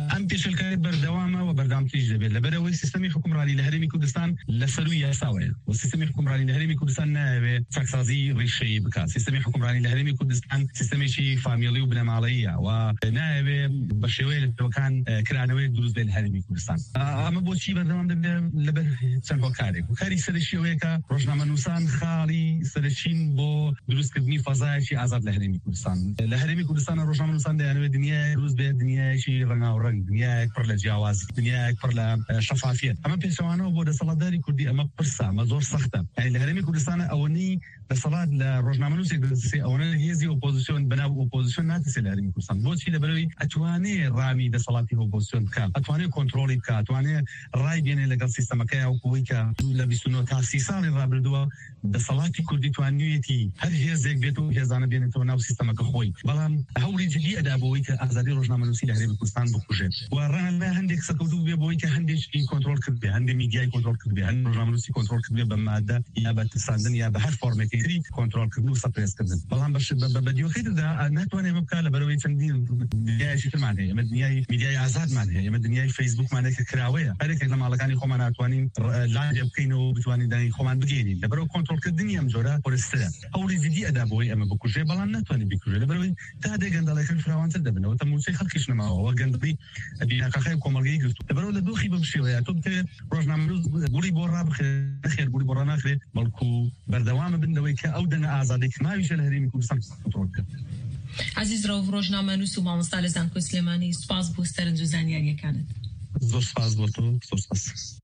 L: ئەم پێشەلکاری بەردەوامە و بەردەوامتریش دەبێت لەبەرەوەی سیستەمی حکومڕانی لە هەرێمی کوردستان لەسەر یاساوەیە و سیستەمی حکومڕانی لە هەرێمی کوردستان ناوێت چاکسازی ڕیشەیی بکات. سیستەمی حکومڕانی لە هەرێمی کوردستان سیستەمێکی فامیلی و بنەماڵەییە و ناوێت بە شێوەیە لەوەکان کرانەوەی دروست بێت لە هەرێمی کوردستان. ئەمە بۆچی بەردەوام دەبێت لەبەر چەند هۆکارێک و کاری سەرشی ئەوەیە کە ڕۆژنامەنووسان خاڵی سەرچین بۆ دروستکردنی فەزایەکی ئازاد لە هەرێمی کوردستان. لە هەرێمی کوردستان ڕۆژنامەنووسان دەیانەوێت دنیای دروست بێت، دنیایکی ڕەنگاوڕەنگ، دنیایەک پڕ لە جیاوازی، دنیایەک پڕ لە شەفافیت. ئەمە پێچەوانەوە بۆ دەسەڵاتداری کوردی ئەمە پرسە، ئەمە زۆر سەختە. یعنی لە هەرێمی کوردستان ئەوەنی دەسەڵات لە ڕۆژنامەنووسێک دەسێ ئەوەنە هێزی ئۆپۆزیسیۆن بەناو ئۆپۆزیسیۆن ناتەسێت لە هەرێمی کوردستان. بۆچی؟ لەبەرەوەی ئەتوانێت ڕامی دەسەڵاتی ئۆپۆزیسیۆن بکات، ئەتوانێت کۆنتڕۆڵی بکات، ئەتوانێت ڕای بێنێ لەگەڵ سیستەمەکەی ئەوەی کە لە 29 تا 30 ساڵی ڕابردووە دەسەڵاتی کوردی توانیویەتی هەر هێزێک بێت و هێزانە بێنێتەوە ناو سیستەمەکە خۆی. بەڵام هەوڵی جدی ئەدا بۆەوەی کە ئازادی ڕۆژنامەنووسی لە هەرێمی کوردستان بکوژێت و ڕەنگە هەندێک سەکەوتوو بێ بۆەوەی کە هەندێکی کۆنتڕۆڵ کرد بێ، هەندێک میدیای کۆنتڕۆڵ کرد بێ، هەندێک ڕۆژنامەنووسی کۆنتڕۆڵ کرد بێ بە مادە یا بە ترساندن یا بە هەر فۆرمێکی تری کۆنتڕۆڵکردن و سەپرێسکردن. بەڵام بە دیوەکەیتردا ناتوانێت ئەمە بکات لەبەرەوەی چەندین میدیایەکی ترمان هەیە. ئەمە دنیای میدیای ئازادمان هەیە، ئەمە دنیای فەیسبووکمانەیە کە کراوەیە. هەرێکێک لە ماڵەکانی خۆمان ناتوانین لاندێ بکەینەوە بتوانین دانی خۆمان بگەینین. لەبەرەوە کۆنتڕۆڵکردنی ئەم جۆرە پۆلیسەیە. هەوڵی جدی ئەدا بۆی ئەمە بکوژێ، بەڵام ناتوانێت بکوژێ لەبەرەوەی تا دێ گەندەڵەکان فراوانتر دەبنەوە تا موچەی خەڵکیش نەماوەوە گەندەڵی بیناکەخەی کۆمەڵگەی گرتو. لەبەرەوە لە دۆخی بەم شێوەیە تۆ بتەوێت ڕۆژنامەنووس گوڵی بۆ ڕابخێت، نەخێر گوڵی بۆ ڕاناخرێت، بەڵکو بەردەوامە بنەوەی کە ئەو دەنگە ئازادی کە ماویشە لە هەرێمی کوردستان کۆنتڕۆڵ کرد.
K: عزیز ڕەوف ڕۆژنامەنووس و مامۆستا لە زانکۆی سلێمانی، سوپاس بۆ سەرنج و زانیاریەکانت.
L: زۆر سپاس بۆ تۆ، زۆر سپاس.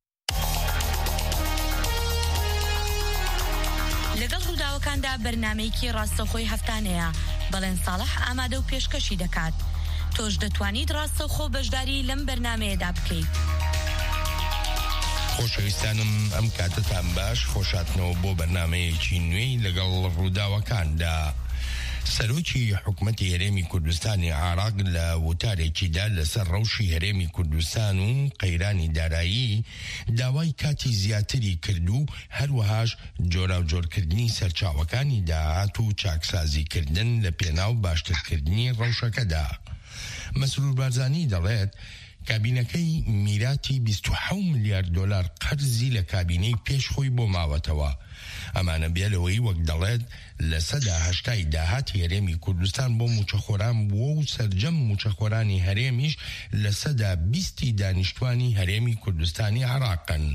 A: لەگەڵ ڕووداوەکاندا بەرنامەیەکی ڕاستەوخۆی هەفتانەیە بەڵێن ساڵح ئامادە و پێشکەشی دەکات. تۆش دەتوانیت ڕاستەوخۆ بەشداری لەم بەرنامەیەدا بکەیت.
M: خۆشەویستانم ئەم کاتتان باش، خۆشاتنەوە بۆ بەرنامەیەکی نوێی لەگەڵ ڕووداوەکاندا. سەرۆکی حکوومەتی هەرێمی کوردستانی عێراق لە وتارێکیدا لەسەر ڕەوشی هەرێمی کوردستان و قەیرانی دارایی داوای کاتی زیاتری کرد و هەروەهاش جۆرا و جۆرکردنی سەرچاوەکانی داهات و چاکسازیکردن لە پێناو باشترکردنی ڕەوشەکەدا. مەسرور بارزانی دەڵێت کابینەکەی میراتی 27 میلیارد دلار قەرزی لە کابینەی پێشخۆی بۆ ماوەتەوە. ئەمانە بێلەوەی وەک دەڵێت لە سەدا هەشتای داهاتی هەرێمی کوردستان بۆ موچەخۆران بووە و سەرجەم موچەخۆرانی هەرێمیش لە سەدا 20 دانیشتوانی هەرێمی کوردستانی عێراقن.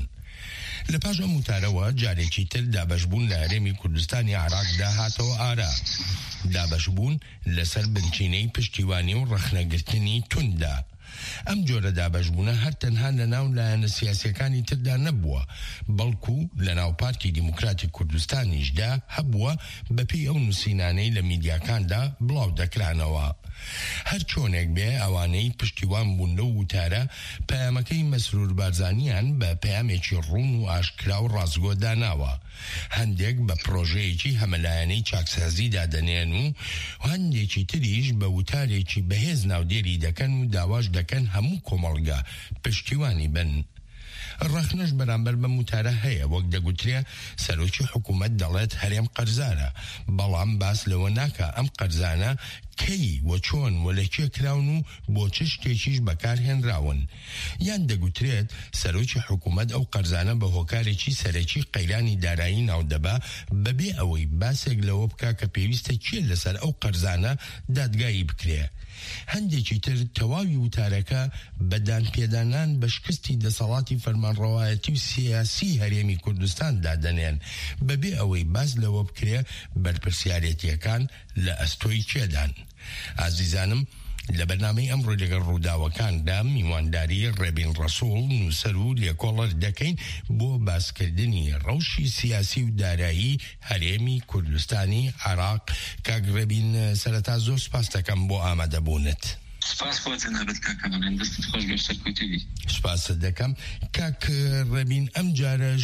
M: لە پاش ئەم وتارەوە جارێکی تر دابەشبوون لە هەرێمی کوردستانی عێراقدا هاتەوە ئارا. دابەشبوون لەسەر بنچینەی پشتیوانی و ڕەخنەگرتنی توندا. ئەم جۆرە دابەشبوونە هەر تەنها لە ناو لایەنە سیاسیەکانی تردا نەبووە، بەڵکو لە ناو پارتی دیموکراتی کوردستانیشدا هەبووە بەپێی ئەو نووسینانەی لە میدیاکاندا بڵاو دەکرانەوە. هەر چۆنێک بێ ئەوانەی پشتیوان بوون لەو وتارە پەیامەکەی مەسرور بارزانیان بە پەیامێکی ڕوون و ئاشکرا و ڕازگۆ داناوە. هەندێک بە پرۆژەیەکی هەمەلایەنەی چاکسازی دادەنێن و هەندێکی تریش بە وتارێکی بەهێز ناودێری دەکەن و داواش دەکەن هەموو کۆمەڵگا پشتیوانی بن. ڕەخنەش بەرامبەر بە موتارە هەیە، وەک دەگوترێ سەرۆکی حکوومەت دەڵێت هەرێم قەرزارە، بەڵام باس لەوە ناکە ئەم قەرزانە کەی وە چۆن وە لەکێ کراون و بۆ چ شتێکیش بەکارهێنراون. یان دەگوترێت سەرۆکی حکوومەت ئەو قەرزانە بە هۆکارێکی سەرەکی قەیرانی دارایی ناودەبا بەبێ ئەوەی باسێک لەوە بکا کە پێویستە کێ لەسەر ئەو قەرزانە دادگایی بکرێ. هەندێکی تر تەواوی وتارەکە بەدان پێدانان بە شکستی دەسەڵاتی فەرمانڕەوایەتی و سیاسی هەرێمی کوردستان دادەنێن بەبێ ئەوەی باز لەوە بکرێ بەرپرسیارەتیەکان لە ئەستۆی کێدان. ئازیزانم، لە بەرنامەی ئەمڕۆ لەگەڵ ڕووداوەکاندا میوانداری ڕێبین ڕەسوڵ نووسەر و لێکۆڵەر دەکەین بۆ باسکردنی ڕەوشی سیاسی و دارایی هەرێمی کوردستانی عێراق. کاک ڕێبین، سەرەتا زۆر سپاس دەکەم بۆ ئامادەبوونت.
I: سپاس بۆتن هەبێت کاکەمان، دەستت خۆش گەشتە کوتیوی.
M: سپاست دەکەم. کاک ڕێبین، ئەم جارەش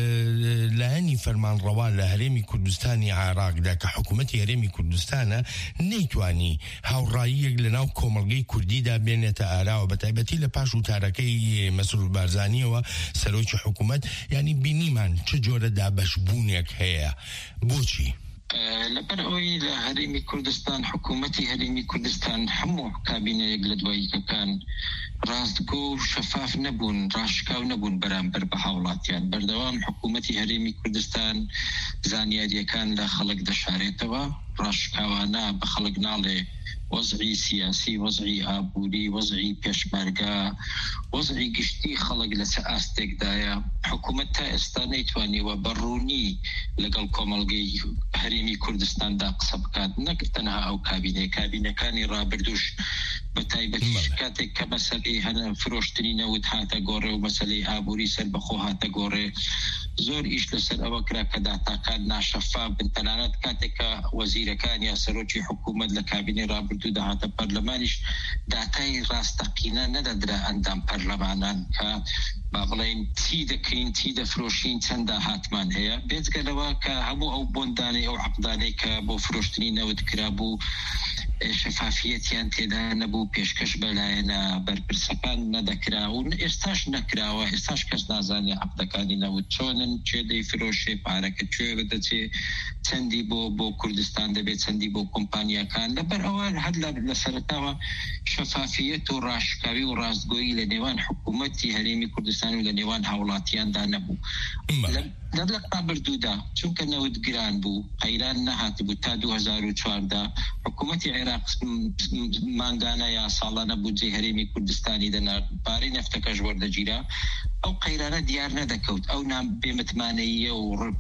M: لایەنی فەرمانڕەوا لە هەرێمی کوردستانی عێراقدا کە حکوومەتی هەرێمی کوردستانە نەیتوانی هاوڕاییەک لە ناو کۆمەڵگەی کوردیدا بێنێتە ئاراوە، بەتایبەتی لە پاش وتارەکەی مەسرور بارزانیەوە سەرۆکی حکوومەت، ینی بینیمان چ جۆرە دابەشبوونێک هەیە، بۆچی؟
I: لبرئوي لهريمي كردستان حكومتي هريمي كردستان حمو كابينة يقلدوي كان راستقو شفاف نبون راشكاو نبون برامبر بحاولاتيان بردوام حكومتي هريمي كردستان زانياريا كان لخلق دشاريتوا راشكاوانا بخلق نالي وضعي سياسي وضعي آبوري وضعي بيشمرقا وضعي قشتي خلق لساستك دايا حكومتها استانيتواني وبروني لقل كومالقي هريمي كردستان دا قصبكات نكتنها أو كابينة كاني رابردوش بتايبة شكاتك كمسالي هنا فروشتني نود هاتا قوري ومسالي آبوري سلبخو هاتا قوري زور إيش لسر أوكرا كداتا كان ناشفاف بنتلانات كاتك وزير كان ياسروجي حكومة لكابينة رابردو دا هاتا برلمانيش داتاي راستقينا نددرا اندام برلمانان كا بابلين تيدا كرين تيدا فروشين تندا هاتمان هيا بيت قلوا كهمو أو بونداني أو عقداني كبو فروشتني نود كرابو شفافيتيان تيدا نبو بيشكش بلاينا بربرسكان ندكراون استاش نكراوا استاش كش نازاني عقدكاني نود چونن چيدي فروشي بارك چوردتي تندي بو كردستان دبي تندي بو كومبانيا كان لبر اول هدلا لسرتاوا شفافيت وراشكاوي ورازقوي لنيوان حكومتي هريمي كردستان ولنيوان هاولاتيان دا نبو لدلق بردودا چون که نود گران بو ایران نهات بو تا 2014 حکومت عراق مانگانا یا سالانه بو هريمي كردستاني دنا باري نفتكش ورد جيرا او قيرانه ديار ندكوت او نام بمتمانيه و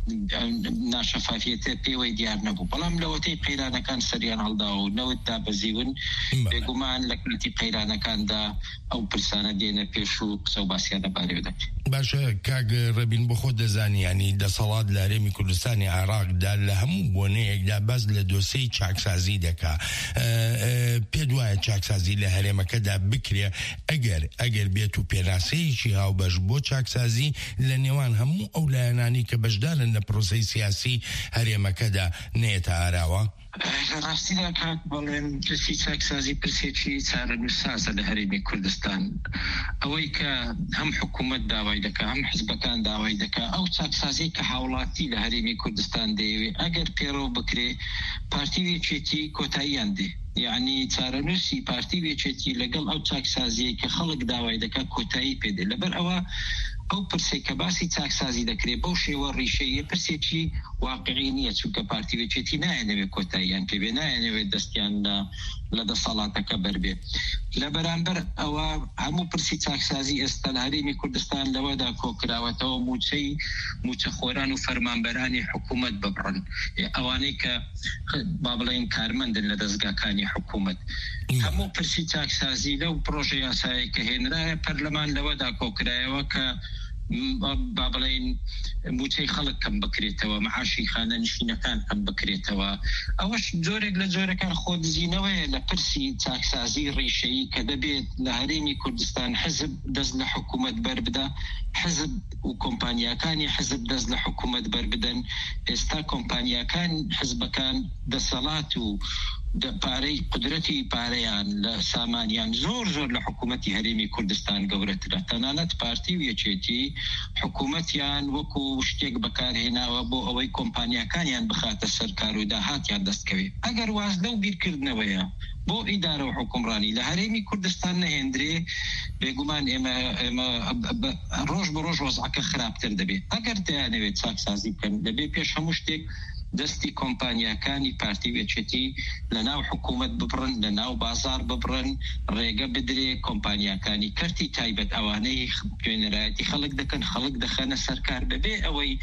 I: ناشفافيته بيوي ديار نبو بلام لوتي قيرانه كان سريان هلداو نود دا بزيون بيغمان لكنتي قيرانه كان دا او برسانه دينا بيشو سو باسيانا باريودا
M: باشا كاغ ربين بخود زاني يعني دا صلاد لهريمي كردستاني عراق دا لهمو بونيك دا باز لدوسي چاكسازي دكا بيدوايا چاكسازي لهريمه كدا بكريا اگر بيتو بيراسي شي هاو باش بو چاكسازي لنيوان همو اولاناني كبجدان لبروسي سياسي هريمه كدا نيتا اراوا
I: راستی دکات بالن پرسی چاکسازی پرسیچی چارن سازه لهريمي كردستان اوی که هم حکومت داوای دکا هم حزبکان داوای دکا او چاکسازی که حولاتی لهريمي كردستان دیوی اگر پیرو بکری پارتی ویچیتی کوتاییان دی يعني تارنوسي بارتي بيچتي لقل او تاكسازي كخلق داوي دكا كوتاي بيد لبر او برسي كباسي تاكسازي دكري بوشي وريشي برسيتي واقعينيه چونك بارتي بيچتي ناينه كوتاي يعني بيناينه دستيان لدى صلاة كبربي لبرانبر او همو برسي تاكسازي استلهريمي كردستان لودا كوكراوته وموچي موچخوران وفرمانبراني حكومه ببرن اوانيك بابلين كارمند لدزغا كاني حكومة همو برسي تاكسازي لو بروجي ياساي كهنرا برلمان لودا كوكراي وكا بابلين موتي خلق كم بكريتوا معاشي خانه نشينا كان كم بكريتوا اوش جورك لجورك كان خود زينوي لبرسي تاكسازي ريشي كدبيت لهريمي كردستان حزب دزل حكومه بربدا حزب وكومبانيا كان حزب دزل حكومه بربدن استا كومبانيا كان حزب كان دسلاتو باري قدرتي باريان لسامانيان زور لحكومتي هريمي كردستان قورت تنانت بارتي ويچيتي حكومتيان وكو شتيك بكار هنا وبو اوي كومبانيا كانيان بخات السركار وداهاتيان دستكوي اگر وازلو بيركردنويا بو إدارة وحكمراني لهريمي كردستان نهندري بيقومان إما روش بروش وضعك خراب تردبي اگر تيانوي تساكسازي بكن لبي بيش هموشتك دستي كومبانيا كاني بارتي بيتشتي لناو حكومة ببرن لناو بازار ببرن ريقا بدري كومبانيا كاني كرتي تايبت اواني جنراتي خلق دخان السركار ببي اوي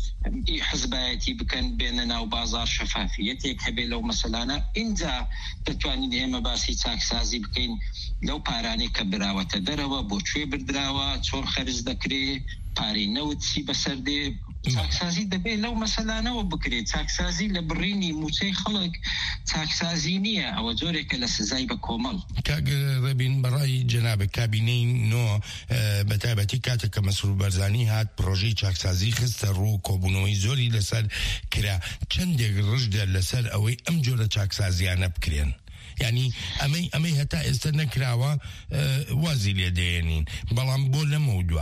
I: حزباتي بكن بيننا وبازار شفافيتك هبي لو مثلا انزا تتواني اما باسي تاكسازي بكين لو باراني كبراوة دروا بوشوي بردراوة تور خرز دكري باري نوتسي بسردي تاكسازي دبي لو مثلا نو بكري تاكسازي لبريني موتي خلق تاكسازي نية او جوريك لسزاي بكومل
M: كاق ربين براي جناب كابينين نو بتابتي كاتك مسؤول برزاني هات بروجي تاكسازي خستر رو كوبونوي زوري لسر كرا چندك رجد لسر اوي ام جورة تاكسازي انا بكرين يعني امي هتا استنكراوا وازي اليدينين بلان بول موضوع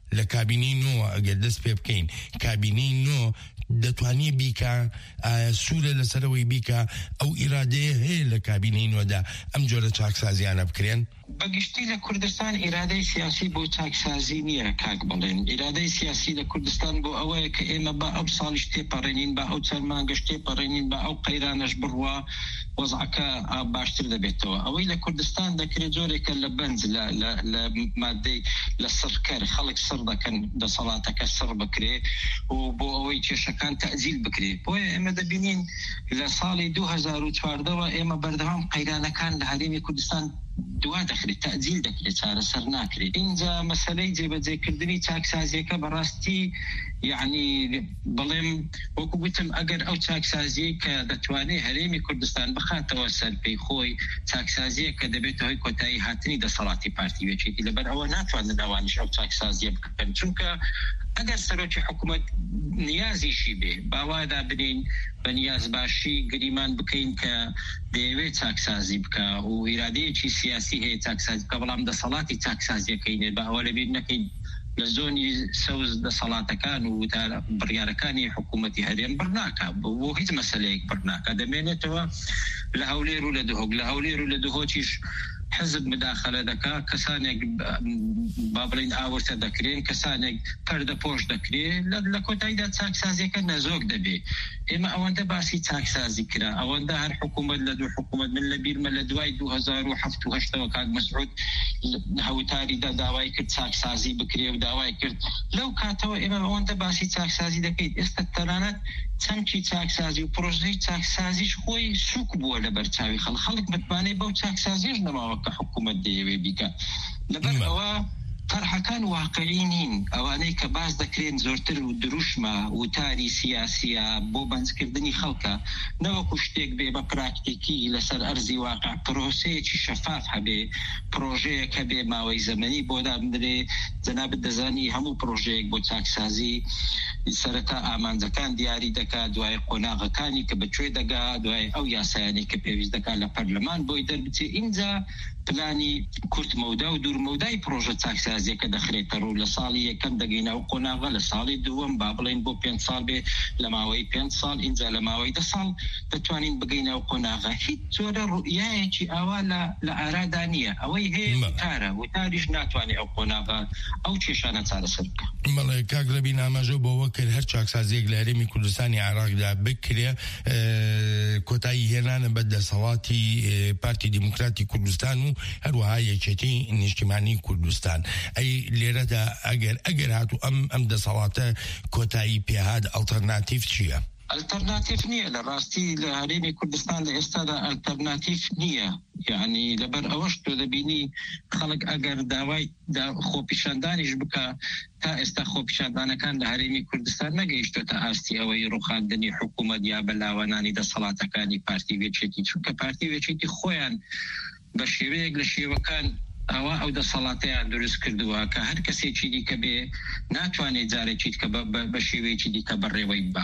M: لە کابینەی نۆ ئەگەر دەست پێ بکەین کابینەی نۆ دەتوانێت بیکە سوورە لەسەرەوەی بیکە ئەو ئیرادەیە هەیە لە کابینەی نۆدا ئەم جۆرە چاکسازیانە بکرێن
N: بەگشتی لە کوردستان ئیرادەی سیاسی بۆ چاکسازی نییە کاک بڵێن ئیرادەی سیاسی لە کوردستان بۆ ئەوەیە کە ئێمە با ئەو ساڵیش تێپەڕێنین با ئەو چەند مانگەش تێپەڕێنین با ئەو قەیرانەش بڕوا وەزعەکە باشتر دەبێتەوە ئەوەی لە کوردستان دەکرێت جۆرێکە لە بەنج لە مادەی لە سڕکەر خەڵک سڕ دەکەن دەسەڵاتەکە سڕ بکرێ و بۆ ئەوەی کێشەکان تەعجیل بکرێت بۆیە ئێمە دەبینین لە ساڵی 2014ەوە ئێمە بەردەوام قەیرانەکان لە هەرێمی کوردستان دوا دەخرێت تەعجیل دەکرێت چارەسەر ناکرێت اینجا مەسەلەی جێبەجێکردنی چاکسازیەکە بەڕاستی یعنی بڵێم وەکو گوتم ئەگەر ئەو چاکسازیە کە دەتوانێت هەرێمی کوردستان بخاتەوە سەر پێی خۆی چاکسازیە کە دەبێت هۆی کۆتایی هاتنی دەسەڵاتی پارتی وێچێتی لەبەر ئەوە ناتوانن ئەوانیش ئەو چاکسازیە بکەن چونکە ئەگەر سەرۆکی حکوومەت نیازیشی بێ باوادا بنین بە نیاز باشی گریمان بکەین کە دەیەوێت چاکسازی بکە و ئیرادەیەکی سیاسی هەیە چاکسازی بکە بەڵام دەسەڵاتی چاکسازیەکەینێت بە ئەوە لەبیر نەکەین لە زۆنی سەوز دەسەڵاتەکان و بڕیارەکانی حکوومەتی هەرێم بڕناکە بۆ هیچ مەسەلەیەک بڕناکە دەمێنێتەوە لە هەولێر و لە دهۆک لە هەولێر و لە دهۆکیش حزب مداخلە دەکا کەسانێک با بڵین ئاورتە دەکرێن کەسانێک پەردە پۆش دەکرێت لە کۆتاییدا چاکسازیەکە نەزۆک دەبێت ئێمە ئەوەندە باسی چاکسازی کرا ئەوەندە هەر حکوومەت لە دوو حکوومەت من لە بیرمە لە دوای 2007 کاک مەسعود هەوتاریدا داوای کرد چاکسازی بکرێ و داوای کرد لەو کاتەوە ئێمە ئەوەندە باسی چاکسازی دەکەیت ئێستا تەنانەت چەمکی چاکسازی و پرۆژەی چاکسازیش خۆی سوک بووە لە بەرچاوی خەڵک متمانەی بەو چاکسازیش نەماوە کە حکوومەت دەیەوێ بیکە لەبەر ئەوە طرحەکان واقعی نین ئەوانەی کە باز دەکرێن زۆرتر و دروشمە وتاری سیاسیە بۆ بەنجکردنی خەڵکە نەوەکو شتێک بێ بە پراکتیکی لەسەر ئەرزی واقع پرۆسەیەکی شەفاف هەبێ پرۆژەیەکە بێ ماوەی زەمەنی بۆ دابدرێ جەنابەت دەزانی هەموو پرۆژەیەک بۆ چاکسازی سەرەتا ئامانجەکان دیاری دەکات دوای قۆناغەکانی کە بەکوێ دەگا دوای ئەو یاسایانی کە پێویست دەکات لە پەرلەمان بۆی دەربچێ اینجا پلانی کورت مەودا و دوور مەودای پرۆژە چاکسازیەکە دەخرێتە ڕوو لە ساڵی یەکەم دەگەینە ئەو قۆناغە لە ساڵی دووەم با بڵێن بۆ 5 ساڵ بێ لە ماوەی 5 ساڵ اینجا لە ماوەی 10 ساڵ دەتوانین بگەینە ئەو قۆناغە هیچ جۆرە ڕوئیایەکی ئاوا لە ئارادا نییە ئەوەی هەیە وتارە وتاریش ناتوانێت ئەو قۆناغە ئەو کێشانە چارەسەر بکە
M: بەڵێ کاک لەبین ئاماژە بۆەوە کرد هەر چاکسازیەک لە هەرێمی کوردستانی عێراقدا بکرێ کۆتایی هێنانە بە دەسەڵاتی پارتی دیموکراتی کوردستان و هەروەها یەکێتی نیشتیمانی کوردستان ئەی لێرەدا ئەگەر هاتو ئەم دەسەڵاتە کۆتایی پێهات ئەڵتەرناتیڤ چییە؟
N: ئەلتەرناتیڤ نییە لە ڕاستی لە هەرێمی کوردستان لە ئێستادا ئەلتەرناتیڤ نییە یعنی لەبەر ئەوەش تۆ دەبینی خەڵک ئەگەر داوای خۆپیشاندانیش بکە تا ئێستا خۆپیشاندانەکان لە هەرێمی کوردستان نەگەیشتۆتە ئاستی ئەوەی ڕوخاندنی حکوومەت یا بەلاوانانی دەسەڵاتەکانی پارتی وێچێتی چونکە پارتی وێچێتی خۆیان بە شێوەیەک لە شێوەکان ئەوە ئەو دەسەڵاتیان دروست کردووە کە هەر کەسێکی دیکە بێ ناتوانێت جارێکیت کە بە شێوەیەکی دیکە بەڕێوەی بە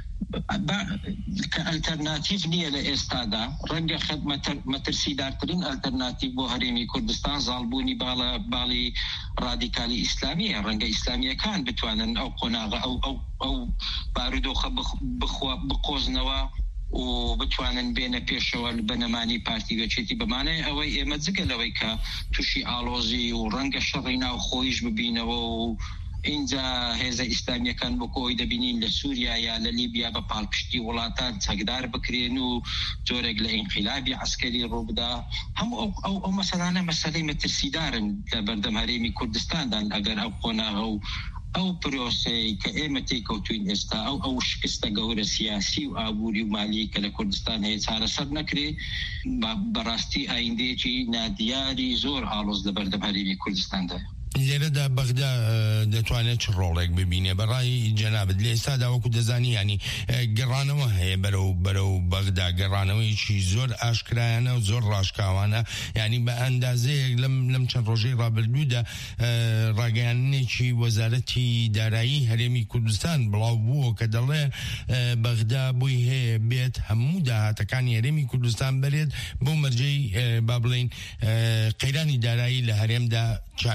N: کە ئەلتەرناتیڤ نییە لە ئێستادا ڕەنگە مەترسیدارترین ئەلتەرناتیڤ بۆ هەرێمی کوردستان زاڵبوونی باڵی ڕادیکالی ئیسلامیە ڕەنگە ئیسلامیەکان بتوانن ئەو قۆناغە ئەو بارودۆخە بقۆزنەوە و بتوانن بێنە پێشەوە بەنەمانی پارتی وێچێتی بمانەیە ئەوەی ئێمە جگەلەوەی کە تووشی ئالۆزی و ڕەنگە شەڕی ناو خۆیش ببینەوە و اینجا هێزە ئیسلامیەکان بۆ کۆی دەبینین لە سووریا یا لە لیبیا بە پاڵپشتی وڵاتان چەکدار بکرێن و جۆرێک لە ئینقلابی عسکەری ڕووبدا هەموو ئەو مەسەلانە مەسەلەی مەترسیدارن لە بەردەم هەرێمی کوردستاندان ئەگەر ئەو قۆناغە و ئەو پرۆسەی کە ئێمە تێکەوتوین ئێستا ئەو شکستە گەورە سیاسی و ئابووری و مالی کە لە کوردستان هەیە چارەسەر نەکرێ بەڕاستی ئایندێکی نادیاری زۆر ئاڵۆز لە بەردەم هەرێمی کوردستاندا
M: لێرەدا بەغدا دەتوانێت چ ڕۆڵێک ببینێ بەڕای جەنابەت لە ئێستادا وەکو دەزانی ینی گەڕانەوە هەیە بەرەو بەغدا گەڕانەوەیکی زۆر ئاشکرایانە و زۆر ڕاشکاوانە ینی بە ئەندازەیەک لەم چەند ڕۆژەی ڕابردوودا ڕاگەیانێکی وەزارەتی دارایی هەرێمی کوردستان بڵاو بووە کە دەڵێ بەغدا بووی هەیە بێت هەموو داهاتەکانی هەرێمی کوردستان بەرێت بۆ مەرجەی با بڵین قەیرانی دارایی لە هەرێمدا چارەسەر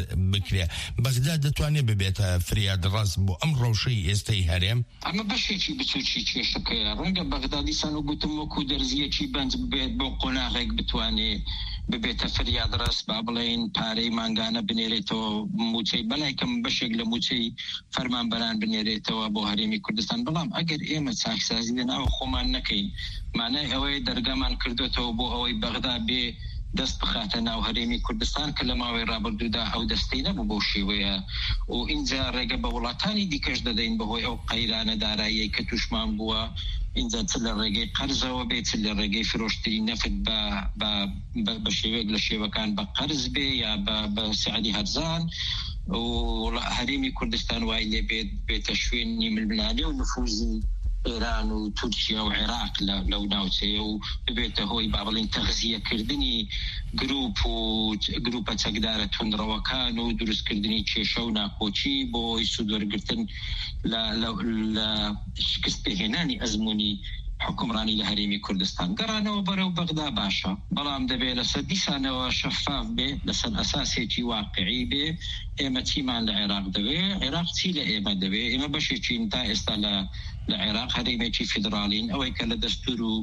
M: بکرێ بەغدا دەتوانێت ببێتە فریاد ڕاست بۆ ئەم ڕەوشەی ئێستای هەرێم
N: ئەمە بەشێکی بچوکی کێشەکەیە ڕەنگە بەغدا دیسان و گوتم وەکو دەرزیەکی بەنج ببێت بۆ قۆناغێک بتوانێت ببێتە فریاد ڕاست با بڵێن پارەی مانگانە بنێرێتەوە موچەی بەلایکەم بەشێک لە موچەی فەرمانبەران بنێرێتەوە بۆ هەرێمی کوردستان بەڵام ئەگەر ئێمە چاکسازی لەناو خۆمان نەکەین مانای ئەوەی دەرگامان کردوێتەوە بۆ ئەوەی بەغدا بێ دەست بخاتە ناو هەرێمی کوردستان کە لە ماوەی ڕابردوودا ئەو دەستەی نەبوو بۆ شێوەیە و اینجا ڕێگە بە وڵاتانی دیکەش دەدەین بەهۆی ئەو قەیرانە داراییەی کە توشمان بووە اینجا چ لە ڕێگەی قەرزەوە بێت چ لە ڕێگەی فرۆشتنی نەفت بە شێوەیەک لە شێوەکان بە قەرز بێ یا بە سعدی هەرزان و هەرێمی کوردستان وای لێ بێتە شوێنی ململانێ و نفوزی ئێران و تورکیا و عێراق لەو ناوچەیە و ببێتە هۆی با بڵێن تەغزیەکردنی گروپە چەکدارە توندڕەوەکان و دروستکردنی کێشە و ناکۆچی بۆی سوودوەرگرتن لە شکست پێهێنانی ئەزمموی حکومڕانی لە هەرێمی کوردستان گەڕانەوە بەرەو بەغدا باشە بەڵام دەبێت لەسەر دیسانەوە شەفاف بێ لەسەر ئەساسێکی واقعی بێ ئێمە چیمان لە عێراق دەوێ عێراق چی لە ئێمە دەوێ ئێمە بەشێکین تا ئێستا لە عێراق هەرێمێکی فیدراڵین ئەوەی کە لە دەستور و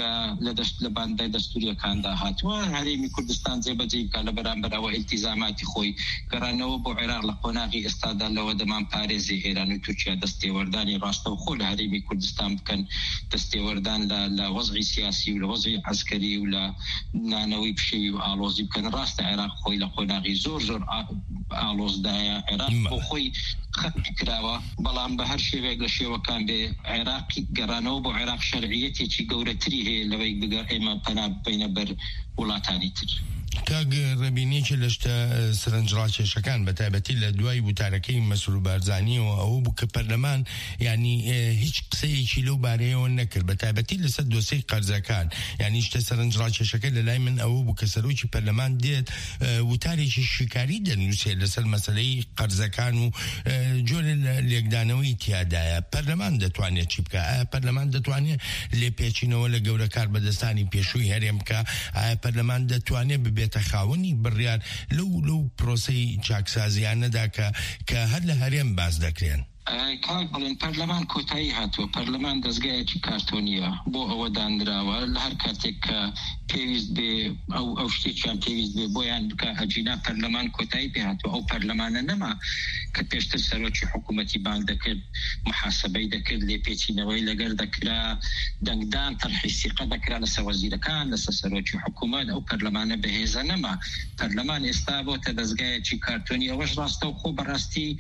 N: لە باندای دەستوریەکاندا هاتووە هەرێمی کوردستان جێبەجێ بکات لە بەرامبەرەوە ئیلتیزاماتی خۆی گەڕانەوە بۆ عێراق لە قۆناغی ئێستادا لەوە دەمان پارێزی ئێران و تورکیا دەستێوەردانی ڕاستەوخۆ لە هەرێمی کوردستان بکەن دەستێوەردان لە وەزعی سیاسی و لە وەزعی عسکەری و لە نانەوەی پشێوی و ئالۆزی بکەن ڕاستە عێراق خۆی لە قۆناغی زۆر ئالۆزدایە عێراق بۆ خۆی خەت کراوە بەڵام بە هەر شێوێک لە شێوەکان بێ عێراقی گەڕانەوە بۆ عێراق شەرعیەتێکی گەورەتری هەیە لەوەی بگەر ئێمە پەنا بینە بەر وڵاتانی تر
M: کاگ ڕێبینێکی لە شتە سەرنجڕاکێشەکان بە تایبەتی لە دوای وتارەکەی مەسوول بارزانیەوە ئەوە بوو کە پەرلەمان ینی هیچ قسەیەکی لەو بارەیەوە نەکرد بە تایبەتی لەسەر دۆسەی قەرزەکان ینی شتە سەرنجڕاکێشەکە لە لای من ئەوە بوو کە سەرۆکی پەرلەمان دێت وتارێکی شیکاری دەنووسێت لەسەر مەسەلەی قەرزەکان و جۆرە لێکدانەوەی تیادایە پەرلەمان دەتوانێت چی بکە ئایا پەرلەمان دەتوانێت لێپێچینەوە لە گەورە کاربەدەستانی پێشووی هەرێم بکە ئایا پەرلەمان دەتوانێت بێتە خاوەنی بڕیار لەو پرۆسەی چاکسازیانەدا کە هەر لە هەرێم باز دەکرێن
N: کاک بڵێن پەرلەمان کۆتایی هاتووە پەرلەمان دەستگایەکی کارتۆنیە بۆ ئەوە دانراوە لە هەر کاتێک کە پێویست بێ ئەو شتێکیان پێویست بێ بۆیان بکە ئەجینا پەرلەمان کۆتایی پێ هاتووە ئەو پەرلەمانە نەما کە پێشتر سەرۆکی حکوومەتی بانگ دەکرد محاسبەی دەکرد لێپێچینەوەی لەگەر دەکرا دەنگدان تەرحی سیقە دەکرا لەسەر وەزیرەکان لەسەر سەرۆکی حکوومەت ئەو پەرلەمانە بەهێزە نەما پەرلەمان ئێستا بۆتە دەستگایەکی کارتۆنی ئەوەش ڕاستە و خۆ بەڕاستی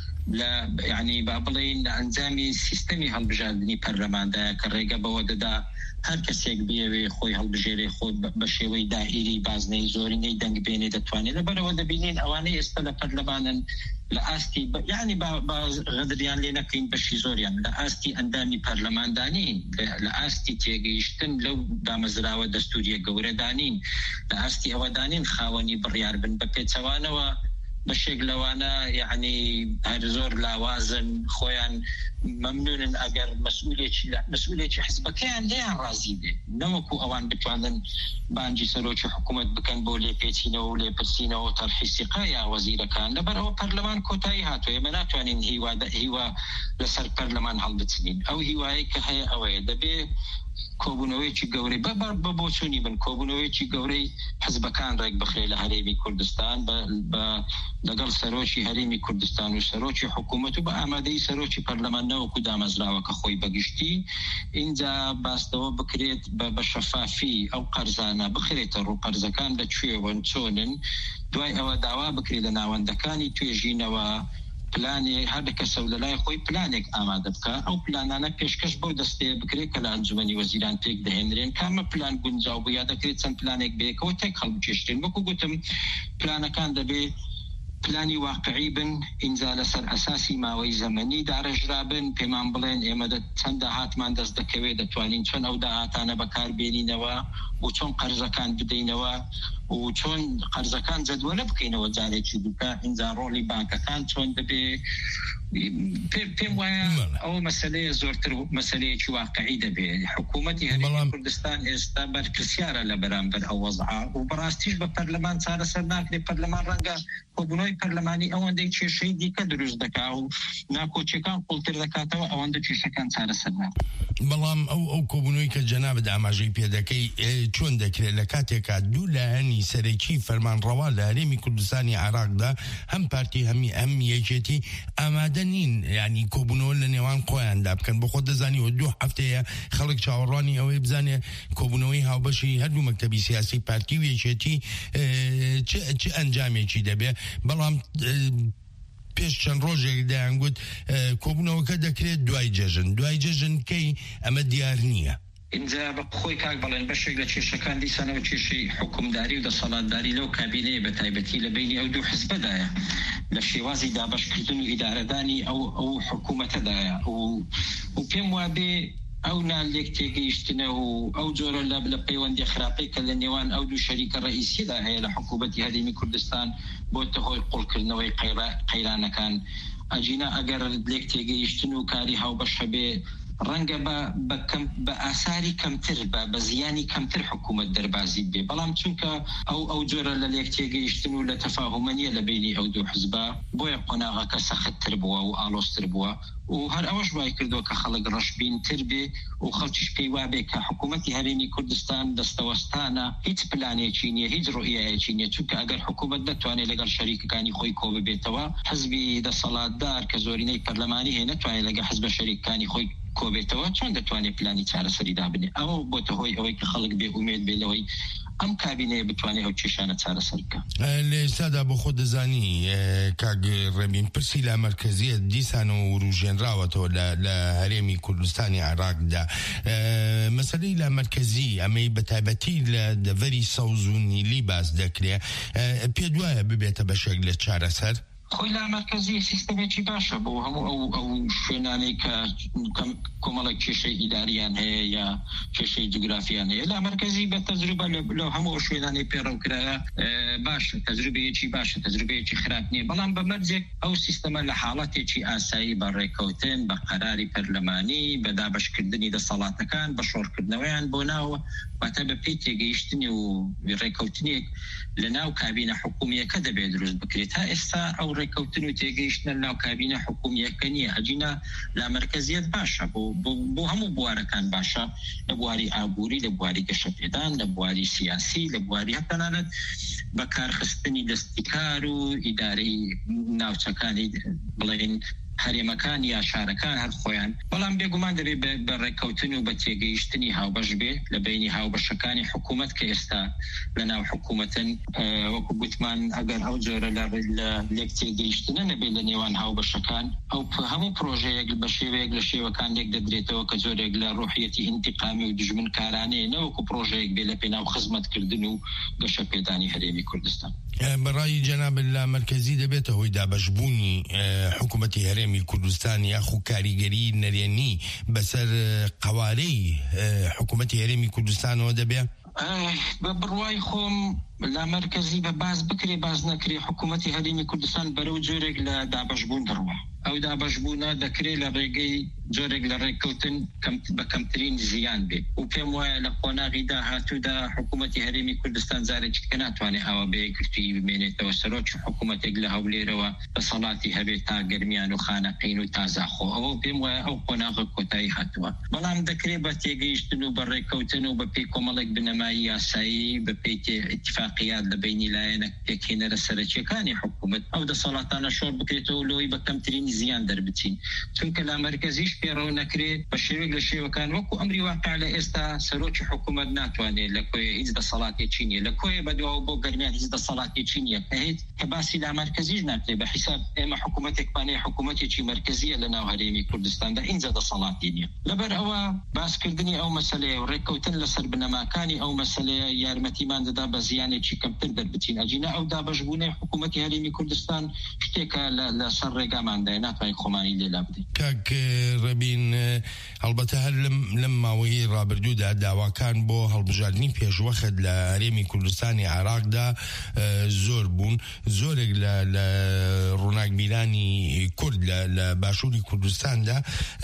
N: يعني بابلين لأنزامي سيستمي هالبجاردني برلماندا كريقة بوددا هر کەسێک بێوێ خۆی هەڵبژێرێ خۆ بە شێوەی داهیری بازنەی زۆرینەی دەنگ بێنێ دەتوانێت لەبەرەوە دەبینین ئەوانەی ئێستا لە پەرلەمانن لە ئاستی یعنی غەدریان لێ نەکەین بەشی زۆریان لە ئاستی ئەندامی پەرلەماندانین لە ئاستی تێگەیشتن لەو دامەزراوە دەستوریە گەورەدانین لە ئاستی ئەوەدانین خاوەنی بڕیار بن بە پێچەوانەوە بەشێک لەوانە یعنی هەر زۆر لاوازن خۆیان مەمنونن ئەگەر مەسئولێکی حزبەکەیان لێیان ڕازی بێ نەوەکو ئەوان بتوانن بانجی سەرۆکی حکوومەت بکەن بۆ لێپێچینەوە و لێپرسینەوە تەرحی سیقا یا وەزیرەکان لەبەرەوە پەرلەمان کۆتایی هاتووە ئێمە ناتوانین هیوا لەسەر پەرلەمان هەڵبچنین ئەو هیوایە کە هەیە ئەوەیە دەبێ کۆبوونەوەیکی گەورەی بە بۆچوونی بن کۆبوونەوەیکی گەورەی حزبەکان ڕێک بخرێ لە هەرێمی کوردستان لەگەڵ سەرۆکی هەرێمی کوردستان و سەرۆکی حکوومەت و بە ئامادەی سەرۆکی پەرلەمانەوەکو دامەزراوەکە خۆی بەگشتی اینجا باستەوە بکرێت بە شەفافی ئەو قەرزانە بخرێتە ڕوو قەرزەکان لەکوێوەن چۆنن دوای ئەوە داوا بکرێت لە ناوەندەکانی توێژینەوە پلانێ هەر کەسە لە لای خۆی پلانێک ئامادە بکە ئەو پلانانە پێشکەش بۆ دەستێ بکرێت کە لە ئەنجومەنی وەزیران پێک دەهێنرێن کامە پلان گونجاو بوو یا دەکرێت چەند پلانێک بێکەوە تێک هەڵبکێشتێن وەکو گوتم پلانەکان دەبێت پلانی واقعی بن اینجا لەسەر ئەساسی ماوەی زەمەنی داڕژرا بن پێمان بڵێن ئێمە چەند داهاتمان دەست دەکەوێت دەتوانین چۆن ئەو داهاتانە بەکاربێنینەوە و چۆن قەرزەکان بدەینەوە و چۆن قەرزەکان جەدوەلە بکەینەوە جارێکی دووکە ئینجا ڕۆڵی بانکەکان چۆن دەبێ پێم وایە ئەو مەسەلەیە زۆرتر مەسەلەیەکی واقعی دەبێت حکوومەتی هەرێمی کوردستان ئێستا بەرپرسیارە لە بەرامبەر ئەو وەزعە و بەڕاستیش بە پەرلەمان چارەسەر ناکرێت پەرلەمان ڕەنگە کۆبوونەوەی پەرلەمانی ئەوەندەی کێشەی دیکە دروست دەکا و ناکۆچیەکان قوڵتر دەکاتەوە ئەوەندە کێشەکان چارەسەر ناکرێت.
M: بەڵام ئەو کۆبوونەوەی کە جەنابەت ئاماژەی پێ دەکەی چۆن دەکرێت لە کاتێکا دوو لایەنی سەرەکی فەرمانڕەوا لە هەرێمی کوردستانی عێراقدا هەم پارتی هەم یەکێتی ئامادە نین یعنی کۆبوونەوە لە نێوان خۆیاندا بکەن بۆ خۆ دەزانیەوە 2 هەفتەیە خەڵک چاوەڕوانی ئەوەی بزانێ کۆبوونەوەی هاوبەشی هەردوو مەکتەبی سیاسی پارتی و یەکێتی چ ئەنجامێکی دەبێت. بەڵام پێش چەند ڕۆژێک دەیانگوت کۆبوونەوەکە دەکرێت دوای جەژن کەی ئەمە دیار نییە.
N: اینجا بە خۆی کاک بەڵێن بەشێک لە کێشەکان دیسانەوە کێشەی حکومداری و دەسەڵاتداری لەو کابینەیە بە تایبەتی لە بینی ئەو دوو حزبەدایە لە شێوازی دابەشکردن و ئیدارەدانی ئەو حکوومەتەدایە و پێم وابێ ئەو نالێک تێگەیشتنە و ئەو جۆرە لە پەیوەندی خراپەی کە لە نێوان ئەو دوو شەریکە ڕئیسیدا هەیە لە حکوومەتی هەرێمی کوردستان بۆتە هۆی قوڵکردنەوەی قەیرانەکان ئەجینا ئەگەر لێک تێگەیشتن و کاری هاوبەش هەبێ ڕەنگە بە ئاساری کەمتر بە زیانی کەمتر حکوومەت دەربازی بێ. بەڵام چونکە ئەو جۆرە لە لێک تێگەیشتن و لە تەفاهومەنیە لە بینی ئەو دوو حزبە بۆیە قۆناغەکە سەختتر بووە و ئالۆستر بووە و هەر ئەوەش وای کردووە کە خەڵک ڕەشبینتر بێ و خەڵکیش پێی وابێ کە حکوومەتی هەرێمی کوردستان دەستەوەستانە هیچ پلانێکی نییە هیچ ڕوئیایەکی نییە چونکە ئەگەر حکوومەت دەتوانێت لەگەڵ شەریکەکانی خۆی کۆ ببێتەوە حزبی دەسەڵاتدار کە زۆرینەی پەرلەمانی هەیە نەتوانێت لەگەڵ حزبە شەریکەکانی خۆی کۆبێتەوە چۆن دەتوانێت پلانی چارەسەریدا بنێ. ئەوە بۆتە هۆی ئەوەی کە خەڵک بێ ئومێد بێ لەوەی ئەم کابینەیە بتوانێت ئەو کێشانە چارەسەر بکە.
M: لە ئێستادا بۆ خۆ دەزانی کاک ڕەبین پرسی لە مەرکەزیەت دیسانەوە وروژێنراوەتەوە لە هەرێمی کوردستانی عێراقدا مەسەلەی لە مەرکەزی ئەمەی بەتایبەتی لە دەڤەری سەوز و نیلی باس دەکرێت پێ دوایە ببێتە بەشێک لە چارەسەر؟
N: خۆی لا مرکزی سیستەمێکی باشە بۆ هەموو ئەو شوێنانەی کە کۆمەڵک کێشەی ئیداریان هەیە یا کێشەی جوگرافیان هەیە لا مرکزی بە تەجروبە لە هەموو شوێنانەی پێڕەوکرایە باشە تەجروبەیەکی باشە تەجروبەیەکی خراپ نییە. بەڵام بە مەرجێک ئەو سیستەمە لە حاڵەتێکی ئاسایی بە ڕێکەوتن بە قەراری پەرلەمانی بە دابەشکردنی دەسەڵاتەکان بە شۆڕکردنەوەیان بۆ ناوە واتە بە پێی تێگەیشتنی و ڕێکەوتنێک لە ناو کابینە حکوومیەکە دەبێت دروست بکرێت. تا ئێستا ئەو ڕێکەوتن و تێگەیشتنە ناو کابینە حکوومیەکە نییە. ئەجینا لا مرکزیەت باشە بۆ هەموو بوارەکان باشە لە بواری ئابووری لە بواری گەشەپێدان لە بواری سیاسی لە بواری هەتەنانەت بەکارخستنی دەستیکار و ئیدارەی ناوچەکانی بڵێن هەرێمەکان یا شارەکان هەر خۆیان. بەڵام بێگومان دەبێت بە ڕێکەوتن و بە تێگەیشتنی هاوبەش بێ لە بینی هاوبەشەکانی حکوومەت کە ئێستا لە ناو حکوومەتن وەکو گوتمان ئەگەر ئەو جۆرە لە لێک تێگەیشتنە نەبێت لە نێوان هاوبەشەکان ئەو هەموو پرۆژەیەک بە شێوەیەک لە شێوەکان لێک دەدرێتەوە کە زۆرێک لە ڕۆحیەتی ئینتیقامی و دژمن کارانەیە نەوەکو پرۆژەیەک بێ لە پێناو خزمەتکردن و گەشەپێدانی هەرێمی کوردستان.
M: بەڕای جەناب لا مرکزی دەبێتە هۆی دابەشبوونی حکوومەتی هەرێمی کوردستان یاخو کاریگەری نەرێنی بەسەر قوارەی حکوومەتی هەرێمی کوردستانەوە دەبێت؟
N: بە بڕوای خۆم لا مرکزی بە باز بکرێ باز نەکرێ حکوومەتی هەرێمی کوردستان بەرەو جۆرێک لە دابەشبوون دەڕوە. ئەو دابەشبوونە دەکرێت لە ڕێگەی جۆرێک لە ڕێککەوتن بە کەمترین زیان بێ و پێم وایە لە قۆناغی داهاتوودا حکوومەتی هەرێمی کوردستان جارێکی کە ناتوانێت ئەوە بەیەکگرتووی بمێنێتەوە سەرۆکی حکوومەتێک لە هەولێرەوە دەسەڵاتی هەبێت تا گەرمیان و خانەقین و تازاخۆ ئەوە پێم وایە ئەو قۆناغە کۆتایی هاتووە. بەڵام دەکرێت بە تێگەیشتن و بە ڕێککەوتن و بە پێی کۆمەڵێک بنەمایی یاسایی بە پێی اتفاقیات لە بینی لایەنە پێکهێنەرە سەرەکیەکانی حکوومەت ئەو دەسەڵاتانە شۆڕ بکرێتەوە لۆی بە کەمترین زیان دەربچین. چونکە لا مرکزیش پێڕەو نەکرێت بە شێوەیەک لە شێوەکان وەکو ئەمری واقع لە ئێستا سەرۆکی حکوومەت ناتوانێت لە کۆیە هیچ دەسەڵاتێکی نییە لە کۆیە بەدواوە بۆ گەرمیان هیچ دەسەڵاتێکی نییە هەیت کە باسی لا مرکزیش ناکرێت بە حیساب ئێمە حکوومەتێکمانەیە حکوومەتێکی مرکزیە لە ناو هەرێمی کوردستاندا ئینجا دەسەڵاتی نییە. لەبەر ئەوە باسکردنی ئەو مەسەلەیە و ڕێککەوتن لەسەر بنەماکانی ئەو مەسەلەیە یارمەتیمان دەدا بە زیانێکی کەمتر دەربچین. ئەجینا ئەو دابەشبوونەی حکوومەتی هەرێمی کوردستان شتێکە لە سەر ڕێگاماندایە ناتوانین خۆمانی لێلا بدەین.
M: کاک ڕەبین هەڵبەتە هەر لەم ماوەی ڕابردوودا داواکان بۆ هەڵبژاردننی پێشوەخت لە هەرێمی کوردستانی عێراقدا زۆر بوون. زۆرێک لە ڕووناکبیرانی کورد لە باشووری کوردستاندا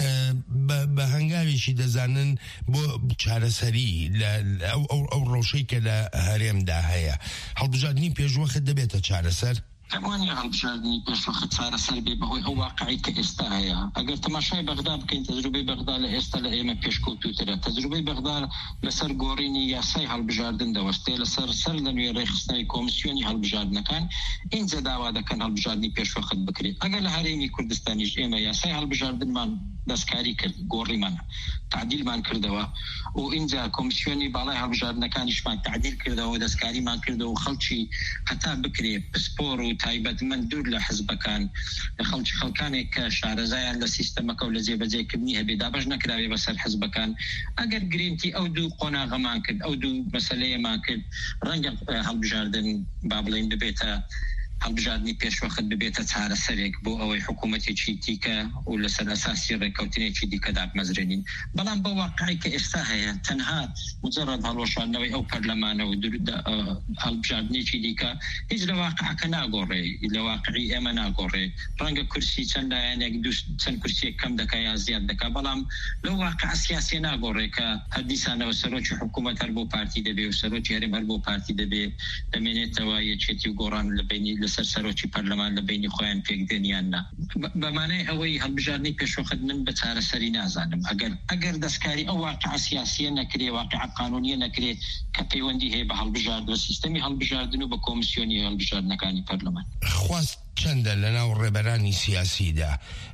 M: بە هەنگاوێکی دەزانن بۆ چارەسەری ئەو ڕەوشەی کە لە هەرێمدا هەیە. هەڵبژاردننی پێشوەخت دەبێتە چارەسەر؟
N: ئەوانی هەڵبژاردننی پێشوەخت چارەسەر بێ بەهۆی ئەو واقعی کە ئێستا هەیە. ئەگەر تەماشای بەغدا بکەین تەجروبەی بەغدا لە ئێستا لە ئێمە پێشکەوتووترە. تەجروبەی بەغدا لەسەر گۆڕینی یاسای هەڵبژاردن دەوەستێ لەسەر لە نوێ ڕێخستنەوەی کۆمیسیۆنی هەڵبژاردنەکان اینجا داوا دەکەن هەڵبژاردننی پێشوەخت بکرێت. ئەگەر لە هەرێمی کوردستانیش ئێمە یاسای هەڵبژاردنمان دەستکاری کرد، گۆڕیمان تعدیلمان کردەوە و اینجا کۆمیسیۆنی باڵای هەڵبژاردنەکانیشمان تعدیل کردەوە و دەستکاریمان کردەوە و خەڵکی هەتا بکرێت پسپۆر و تایبەتمەند دوور لە حزبەکان خەڵکانێک کە شارەزایان لە سیستەمەکە و لە جێبەجێکردنی هەبێ دابەش نەکراوێ بەسەر حزبەکان. ئەگەر گرنگی ئەو دوو قۆناغەمان کرد، ئەو دوو مەسەلەیەمان کرد، ڕەنگە هەڵبژاردن با بڵێن ببێتە هەڵبژاردننی پێشوەخت ببێتە چارەسەرێک بۆ ئەوەی حکوومەتێکی دیکە و لەسەر ئەساسی ڕێکەوتنێکی دیکە دابمەزرێنین. بەڵام بە واقعی کە ئێستا هەیە تەنها مجرد هەڵوەشاندنەوەی ئەو پەرلەمانە و هەڵبژاردنێکی دیکە هیچ لە واقعەکە ناگۆڕێ، لە واقعی ئێمە ناگۆڕێ. ڕەنگە کورسی چەند لایەنێک چەند کورسێک کەم دەکا یا زیاد دەکا، بەڵام لەو واقع سیاسی ناگۆڕێ کە هەر دیسانەوە سەرۆکی حکوومەت هەر بۆ پارتی دەبێ و سەرۆکی هەرێم هەر بۆ پارتی دەبێ دەمێنێتەوە یەکێتی و گۆڕان لە بینی لەسەر سەرۆکی پەرلەمان لە بینی خۆیان پێکدێنیان نا. بەمانەی ئەوەی هەڵبژاردننی پێشوەخت من بە چارەسەری نازانم. ئەگەر دەستکاری ئەو واقع سیاسیە نەکرێ، واقع قانونیە نەکرێت کە پەیوەندی هەیە بە هەڵبژارد و سیستەمی هەڵبژاردن و بە کۆمیسیۆنی هەڵبژاردنەکانی پەرلەمان.
M: خواست چەندە لەناو ڕێبەرانی سیاسیدا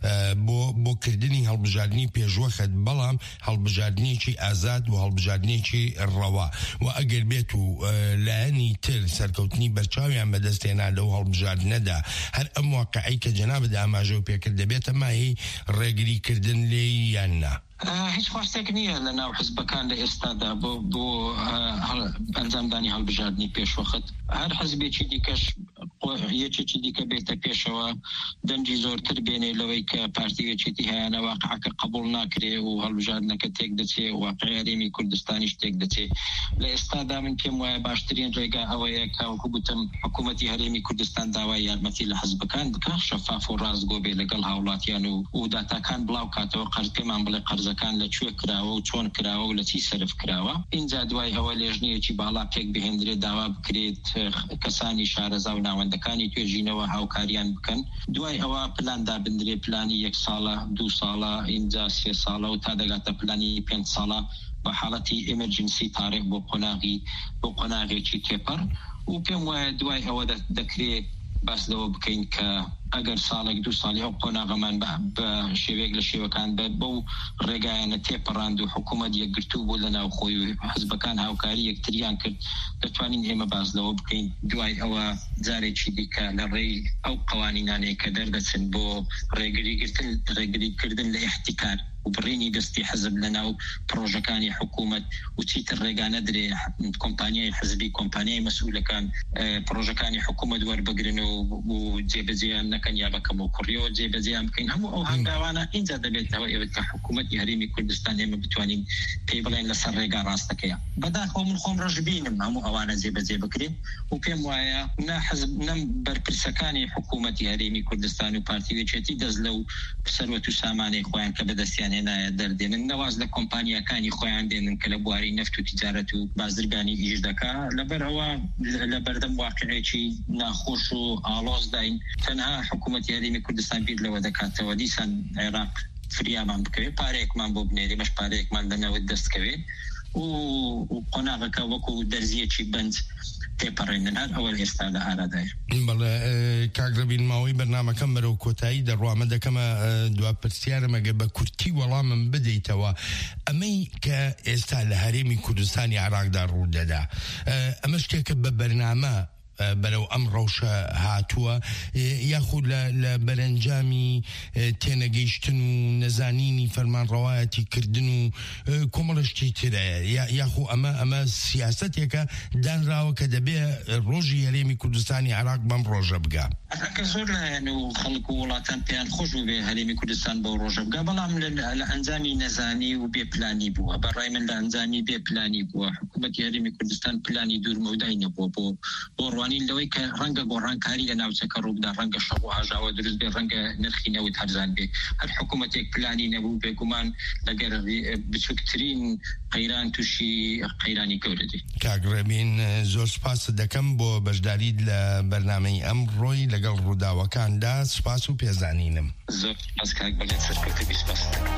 M: بۆ کردنی هەڵبژاردننی پێشوەخت، بەڵام هەڵبژاردنێکی ئازاد و هەڵبژاردنێکی ڕەوا و ئەگەر بێت و لایەنی تر سەرکەوتنی بەرچاویان بەدەستێنا لەو هەڵبژاردنەدا هەر ئەم واقعی کە جەنابەت ئاماژە و پێکرد دەبێتە ماهی ڕێگریکردن لێ یان نا؟
N: هیچ خواستێک نییە لە ناو حزبەکان لە ئێستادا بۆ ئەنجامدانی هەڵبژاردننی پێشوەخت. هەر حزبێکی دیکەش یەکێکی دیکە بێتە پێشەوە دەنجی زۆرتر بێنێ لەوەی کە پارتیوێکێتی هەیەە واقعەکە قبول ناکرێ و هەڵبژاردنەکە تێک دەچێ و واقعی هەرێمی کوردستانیش تێک دەچێ. لە ئێستادا من پێم وایە باشترین ڕێگا ئەوەیە کە وەکو گوتم حکوومەتی هەرێمی کوردستان داوای یارمەتی لە حزبەکان بکە، شەفاف و ڕاستگۆ بێ لەگەڵ هاوڵاتیان و داتاکان بڵاو کاتەوە قەرز پێمان بڵێ قەرزەکان لەکوێ کراوە و چۆن کراوە و لە چی سەرف کراوە. اینجا دوای ئەوە لێژنەیەکی باڵا پێک بهێنرێت داوا بکرێت کەسانی شارەزا و ناوەندەکانی توێژینەوە هاوکاریان بکەن. دوای ئەوە پلاندا بندرێ، پلانی 1 ساڵە 2 ساڵە اینجا 3 ساڵە و تا دەگاتە پلانی 5 ساڵە بە حاڵەتی ئێمەرجنسی تاریخ بۆ قۆناغێکی تێپەر. و پێم وایە دوای ئەوە دەکرێت باس لەوە بکەین کە ئەگەر ساڵێک 2 ساڵی ئەو قۆناغەمان بە شێوەیەک لە شێوەکان بەو ڕێگایانە تێپەڕاند و حکوومەت یەکگرتوو بوو لە ناو خۆی و حزبەکان هاوکاری یەکتریان کرد، دەتوانین ئێمە باس لەوە بکەین دوای ئەوە جارێکی دیکە لە ڕێی ئەو قوانینانەیە کە دەردەچن بۆ ڕێگریکردن لە احتیکار و بڕینی دەستی حزب لە ناو پرۆژەکانی حکوومەت و چیتر ڕێگانە درێ کۆمپانیای حزبی، کۆمپانیای مەسئولەکان پرۆژەکانی حکوومەت وەربگرن و جێبەجێیان نەکەن یا بەکەم و کوڕیەوە جێبەجێیان بکەین. هەموو ئەو هەنگاوانە اینجا دەبێتەوە ئێوە کە حکوومەتی هەرێمی کوردستان ئێمە بتوانین پێی بڵێن لەسەر ڕێگا ڕاستەکەیە. بەداخەوە من خۆم ڕەشبینم هەموو ئەوانە جێبەجێ بکرێن و پێم وایە نەم بەرپرسەکانی حکوومەتی هەرێمی کوردستان و پارتیوێکێتی دەست لەو سەروەت و سامانەی خۆیان کە بەدەستیان هێنایە دەردێنن، نەواز لە کۆمپانیەکانی خۆیان دێنن کە لە بواری نەفت و تیجارەت و بازرگانی ئیش دەکا. لەبەرەوە لە بەردەم واقعێکی ناخۆش و ئاڵۆز داین تەنها حکوومەتی هەرێمی کوردستان بیر لەوە دەکاتەوە دیسان عێراق فریامان بکەوێت، پارەیەکمان بۆ بنێری مەش پارەیەکمان لەنەوە دەستکەوێت و قۆناغەکە وەکو دەرزیەکی بەنج تێپەڕێنن. هەر ئەوە ئێستا لە ئارادایە.
M: بەڵێ کاگرەبین ماوەی بەرنامەکەم بەرەو کۆتایی دەڕوامە دەکەمە دوا پرسیارمەگە بە کورتی وەڵامم بدەیتەوە. ئەمەی کە ئێستا لە هەرێمی کوردستانی عێراقدا ڕوودەدا ئەمە شتێکە بە بەرنامە بەرەو ئەم ڕەوشە هاتووە یاخود لە بەرەنجامی تێنەگەیشتن و نەزانینی فەرمانڕەوایەتی کردن و کۆمەڵشتی ترە یاخو ئەمە سیاسەتێکە دانراوە کە دەبێ ڕۆژی هەرێمی کوردستانی عێراق بەم ڕۆژە بگا.
N: ئەکە زۆر لایەن و خەڵک و وڵاتان پێیان خۆش بوو بێ هەرێمی کوردستان بەو ڕۆژە بگا، بەڵام لە ئەنجامی نەزانی و بێپلانی بووە. بەڕای من لە ئەنجامی بێپلانی بووە. حکوومەتی هەرێمی کوردستان پلانی دوورمەودای نەبووە بۆ ڕوانین لەوەی کە ڕەنگە گۆڕانکاری لە ناوچەکە ڕووبدا، ڕەنگە شەڕ و ئاژاوە دروست بێ، ڕەنگە نرخی نەوت هەرزان بێ. هەر حکوومەتێک پلانی نەبوو بێگومان لەگەر بچووکترین قەیران تووشی قەیرانی گەورەدی.
M: کاگڕێبین زۆر سپاس دەکەم بۆ بەشداریت لە بەرنامەی ئەم ڕۆی لەگەڵ ڕووداوەکاندا. سپاس و پێزانینم.
N: زۆر سپاس کاک بەڵێن سەرکەوتەبی سپاس دەکەم.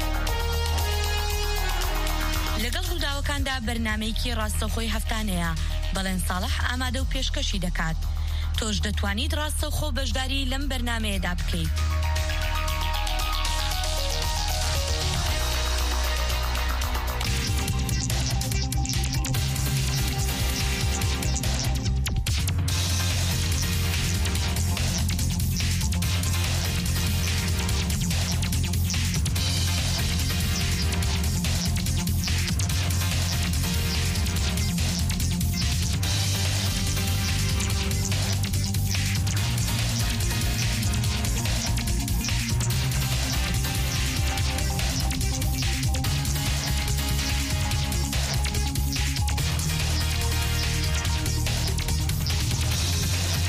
A: لەگەڵ ڕووداوەکاندا بەرنامەیەکی ڕاستەخۆی هەفتانەیە بەڵێن ساڵح ئامادە و پێشکەشی دەکات. تۆش دەتوانیت ڕاستەخۆ بەشداری لەم بەرنامەیەدا بکەیت.